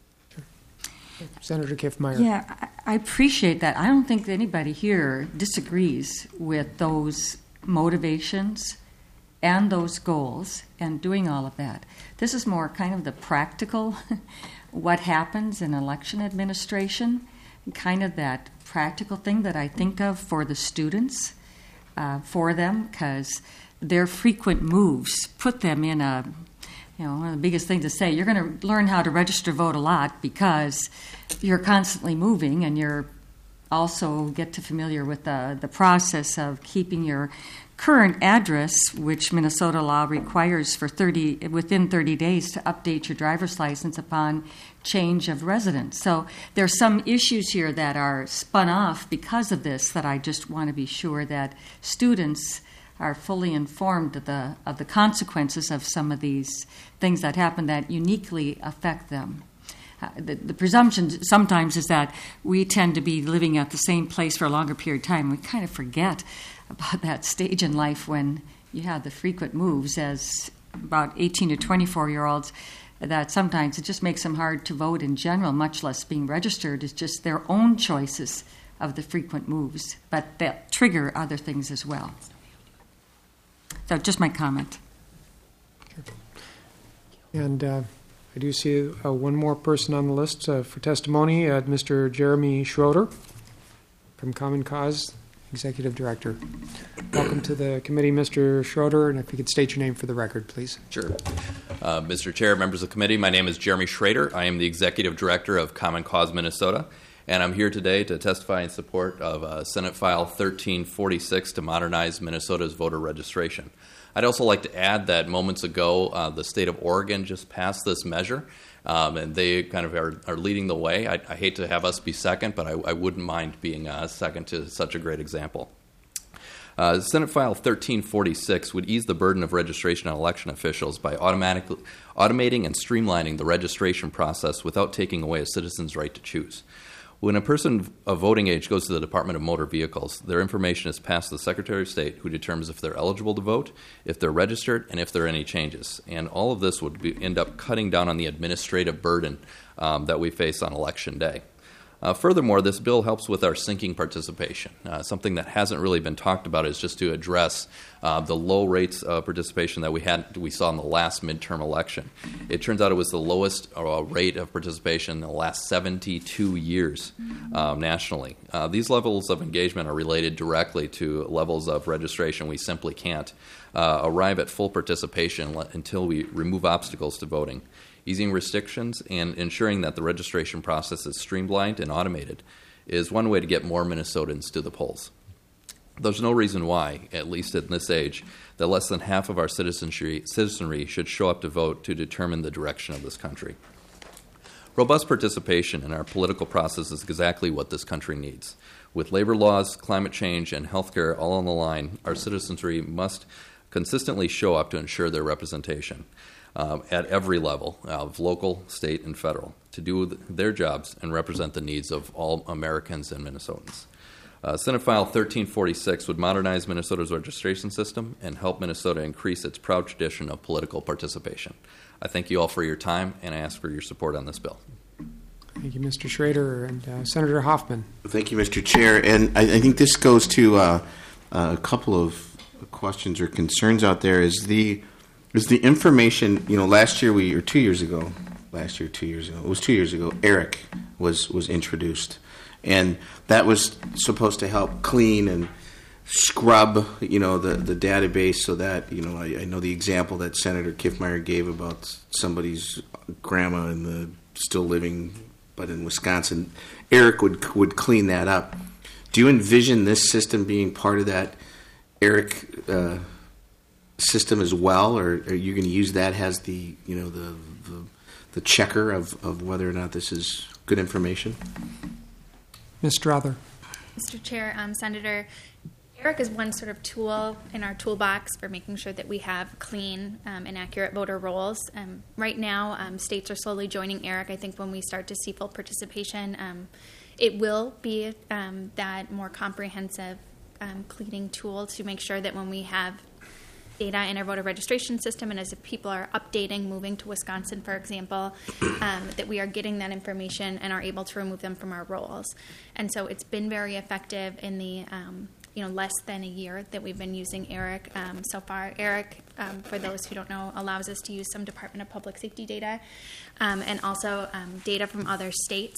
Speaker 14: Senator Kiffmeyer.
Speaker 11: Yeah, I I appreciate that. I don't think anybody here disagrees with those motivations and those goals and doing all of that. This is more kind of the practical, what happens in election administration, kind of that practical thing that I think of for the students, uh, for them, because their frequent moves put them in a, you know, one of the biggest things to say, you're going to learn how to register to vote a lot because you're constantly moving and you're also get to familiar with the, the process of keeping your current address, which Minnesota law requires for thirty within thirty days to update your driver's license upon change of residence. So there's some issues here that are spun off because of this that I just want to be sure that students are fully informed of the of the consequences of some of these things that happen that uniquely affect them. Uh, the, the presumption sometimes is that we tend to be living at the same place for a longer period of time. We kind of forget about that stage in life when you have the frequent moves as about eighteen to twenty-four year olds, that sometimes it just makes them hard to vote in general, much less being registered. It's just their own choices of the frequent moves, but that trigger other things as well. So just my comment.
Speaker 14: And uh, I do see uh, one more person on the list uh, for testimony, uh, Mister Jeremy Schroeder from Common Cause, Executive Director. Welcome to the committee, Mister Schroeder, and if you could state your name for the record, please.
Speaker 17: Sure. Uh, Mister Chair, members of the committee, my name is Jeremy Schrader. I am the Executive Director of Common Cause Minnesota, and I'm here today to testify in support of uh, Senate File thirteen forty-six to modernize Minnesota's voter registration. I'd also like to add that moments ago, uh, the state of Oregon just passed this measure, um, and they kind of are, are leading the way. I, I hate to have us be second, but I, I wouldn't mind being uh, second to such a great example. Uh, Senate File thirteen forty-six would ease the burden of registration on election officials by automatically automating and streamlining the registration process without taking away a citizen's right to choose. When a person of voting age goes to the Department of Motor Vehicles, their information is passed to the Secretary of State, who determines if they're eligible to vote, if they're registered, and if there are any changes. And all of this would be, end up cutting down on the administrative burden um, that we face on Election Day. Uh, furthermore, this bill helps with our sinking participation. Uh, something that hasn't really been talked about is just to address uh, the low rates of participation that we had we saw in the last midterm election. It turns out it was the lowest uh, rate of participation in the last seventy-two years um, nationally. Uh, these levels of engagement are related directly to levels of registration. We simply can't uh, arrive at full participation until we remove obstacles to voting. Easing restrictions and ensuring that the registration process is streamlined and automated is one way to get more Minnesotans to the polls. There's no reason why, at least at this age, that less than half of our citizenry, citizenry should show up to vote to determine the direction of this country. Robust participation in our political process is exactly what this country needs. With labor laws, climate change, and healthcare all on the line, our citizenry must consistently show up to ensure their representation. Uh, at every level of local, state, and federal to do th- their jobs and represent the needs of all Americans and Minnesotans. Uh, Senate File thirteen forty-six would modernize Minnesota's registration system and help Minnesota increase its proud tradition of political participation. I thank you all for your time, and I ask for your support on this bill.
Speaker 14: Thank you, Mister Schrader. And uh, Senator Hoffman.
Speaker 9: Thank you, Mister Chair. And I, I think this goes to uh, a couple of questions or concerns out there. Is the Is the information, you know, last year we, or two years ago, last year, two years ago, it was two years ago, ERIC was, was introduced. And that was supposed to help clean and scrub, you know, the, the database so that, you know, I, I know the example that Senator Kiffmeyer gave about somebody's grandma in the, still living, but in Wisconsin. ERIC would, would clean that up. Do you envision this system being part of that ERIC uh system as well, or are you going to use that as the, you know, the the, the checker of, of whether or not this is good information?
Speaker 14: Miz Strother.
Speaker 12: Mister Chair, um, Senator, ERIC is one sort of tool in our toolbox for making sure that we have clean um, and accurate voter rolls. Um, right now, um, states are slowly joining ERIC. I think when we start to see full participation, um, it will be um, that more comprehensive um, cleaning tool to make sure that when we have data in our voter registration system, and as if people are updating, moving to Wisconsin, for example, um, that we are getting that information and are able to remove them from our rolls. And so it's been very effective in the um, you know less than a year that we've been using ERIC um, so far. ERIC, um, for those who don't know, allows us to use some Department of Public Safety data um, and also um, data from other states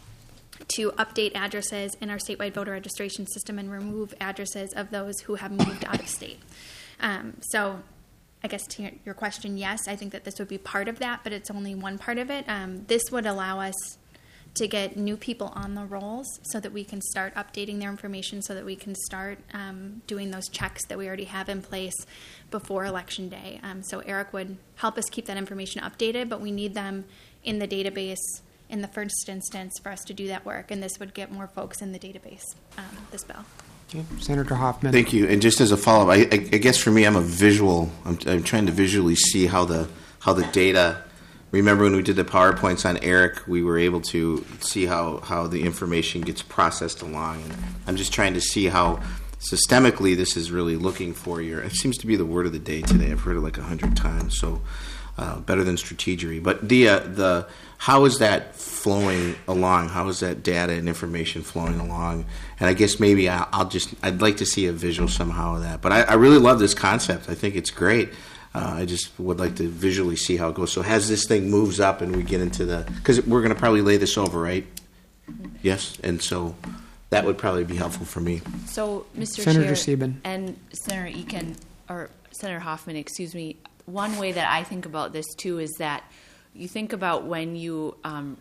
Speaker 12: to update addresses in our statewide voter registration system and remove addresses of those who have moved out of state. Um, so I guess to your question, yes, I think that this would be part of that, but it's only one part of it. Um, this would allow us to get new people on the rolls so that we can start updating their information, so that we can start um, doing those checks that we already have in place before Election Day. Um, so ERIC would help us keep that information updated, but we need them in the database in the first instance for us to do that work, and this would get more folks in the database, um, this bill.
Speaker 14: Okay. Senator Hoffman.
Speaker 9: Thank you. And just as a follow-up, I, I, I guess for me, I'm a visual. I'm, I'm trying to visually see how the how the data. Remember when we did the PowerPoints on ERIC, we were able to see how, how the information gets processed along. And I'm just trying to see how systemically this is really looking for your. It seems to be the word of the day today. I've heard it like a hundred times. So uh, better than strategery. But the uh, the how is that flowing along? How is that data and information flowing along? And I guess maybe I'll, I'll just I'd like to see a visual somehow of that. But I, I really love this concept. I think it's great. Uh, I just would like to visually see how it goes. So as this thing moves up and we get into the, because we're going to probably lay this over, right? Yes, and so that would probably be helpful for me.
Speaker 1: So, Mister
Speaker 14: Senator
Speaker 1: Chair
Speaker 14: Sieben.
Speaker 1: and Senator Eakin, or Senator Hoffman, excuse me, one way that I think about this too is that you think about when you um,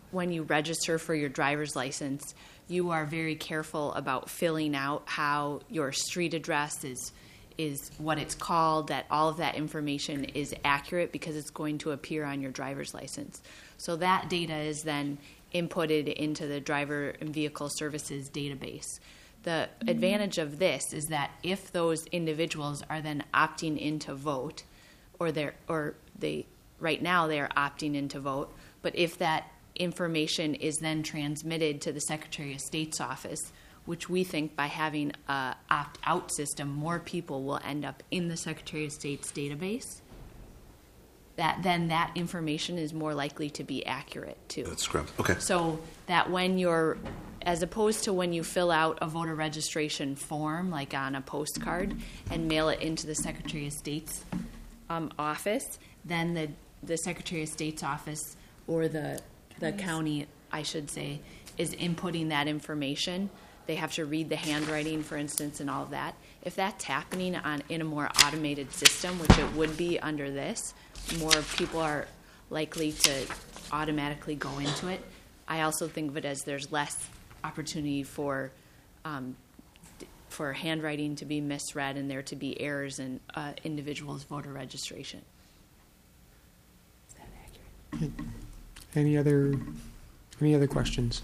Speaker 1: when you register for your driver's license, you are very careful about filling out how your street address is is what it's called, that all of that information is accurate because it's going to appear on your driver's license. So that data is then inputted into the Driver and Vehicle Services database. The advantage of this is that if those individuals are then opting in to vote, or they're or they right now they are opting in to vote, but if that information is then transmitted to the Secretary of State's office, which we think by having a opt-out system, more people will end up in the Secretary of State's database, that then that information is more likely to be accurate too.
Speaker 9: That's correct. Okay.
Speaker 1: So that when you're, as opposed to when you fill out a voter registration form, like on a postcard, and mail it into the Secretary of State's um, office, then the, the Secretary of State's office or the the county, I should say, is inputting that information. They have to read the handwriting, for instance, and all of that. If that's happening on in a more automated system, which it would be under this, more people are likely to automatically go into it. I also think of it as there's less opportunity for um, for handwriting to be misread and there to be errors in uh, individuals' voter registration. Is that accurate?
Speaker 14: Any other any other questions?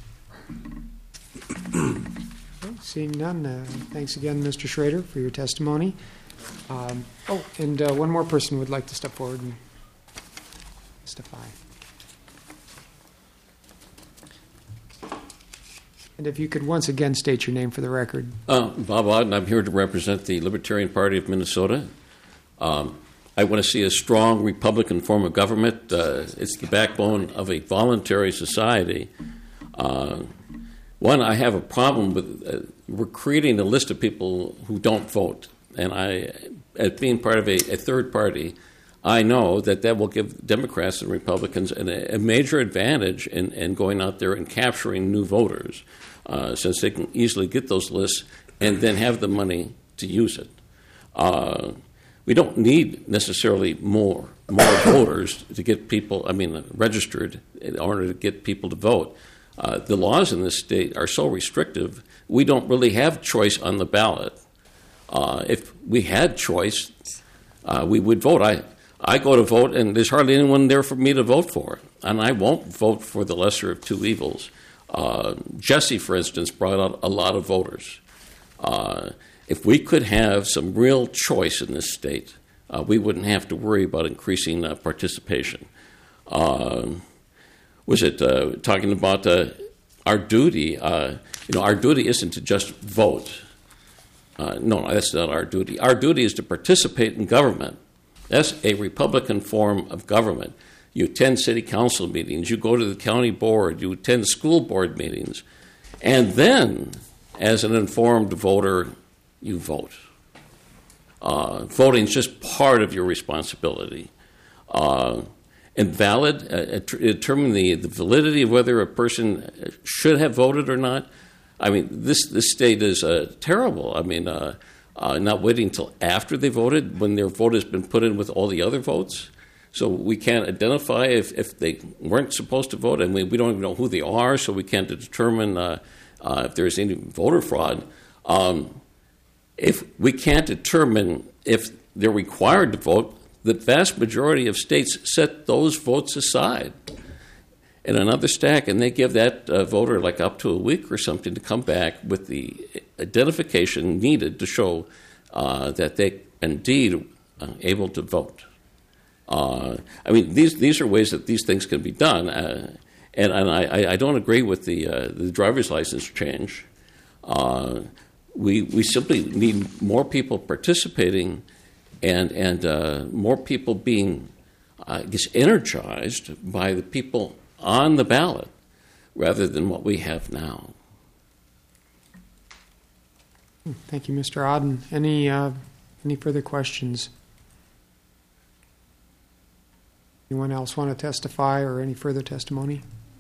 Speaker 14: Okay, seeing none, uh, thanks again, Mister Schrader, for your testimony. Um, oh, and uh, one more person would like to step forward and testify. And if you could once again state your name for the record.
Speaker 13: Uh, Bob Auden, I'm here to represent the Libertarian Party of Minnesota. Um, I want to see a strong Republican form of government. Uh, it's the backbone of a voluntary society. Uh, one, I have a problem with uh, we're creating a list of people who don't vote. And I, as being part of a, a third party, I know that that will give Democrats and Republicans an, a major advantage in, in going out there and capturing new voters, uh, since they can easily get those lists and then have the money to use it. Uh, we don't need necessarily more more voters to get people, I mean, registered in order to get people to vote. Uh, the laws in this state are so restrictive, we don't really have choice on the ballot. Uh, if we had choice, uh, we would vote. I I go to vote, and there's hardly anyone there for me to vote for, and I won't vote for the lesser of two evils. Uh, Jesse, for instance, brought out a lot of voters. Uh, if we could have some real choice in this state, uh, we wouldn't have to worry about increasing uh, participation. Uh, was it uh, talking about uh, our duty? Uh, you know, our duty isn't to just vote. Uh, no, that's not our duty. Our duty is to participate in government. That's a Republican form of government. You attend city council meetings, you go to the county board, you attend school board meetings, and then, as an informed voter, you vote. Uh, voting is just part of your responsibility. Uh, invalid, uh, determine the, the validity of whether a person should have voted or not. I mean, this, this state is uh, terrible. I mean, uh, uh, not waiting until after they voted when their vote has been put in with all the other votes. So we can't identify if, if they weren't supposed to vote, and we, we don't even know who they are, so we can't determine uh, uh, if there's any voter fraud. Um, if we can't determine if they're required to vote, the vast majority of states set those votes aside in another stack, and they give that uh, voter like up to a week or something to come back with the identification needed to show uh, that they indeed are able to vote. Uh, I mean, these these are ways that these things can be done, uh, and and I, I don't agree with the uh, the driver's license change. Uh, we we simply need more people participating, and and uh, more people being, I guess, energized by the people on the ballot, rather than what we have now.
Speaker 14: Thank you, Mister Auden. Any uh, any further questions? Anyone else want to testify or any further testimony?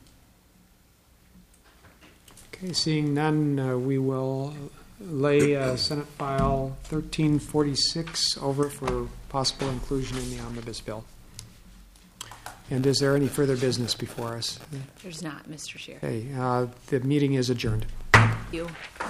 Speaker 14: Okay, seeing none, uh, we will lay uh, Senate File thirteen forty-six over for possible inclusion in the omnibus bill. And is there any further business before us?
Speaker 1: There's not, Mister Chair.
Speaker 14: Okay, uh, the meeting is adjourned.
Speaker 1: Thank you.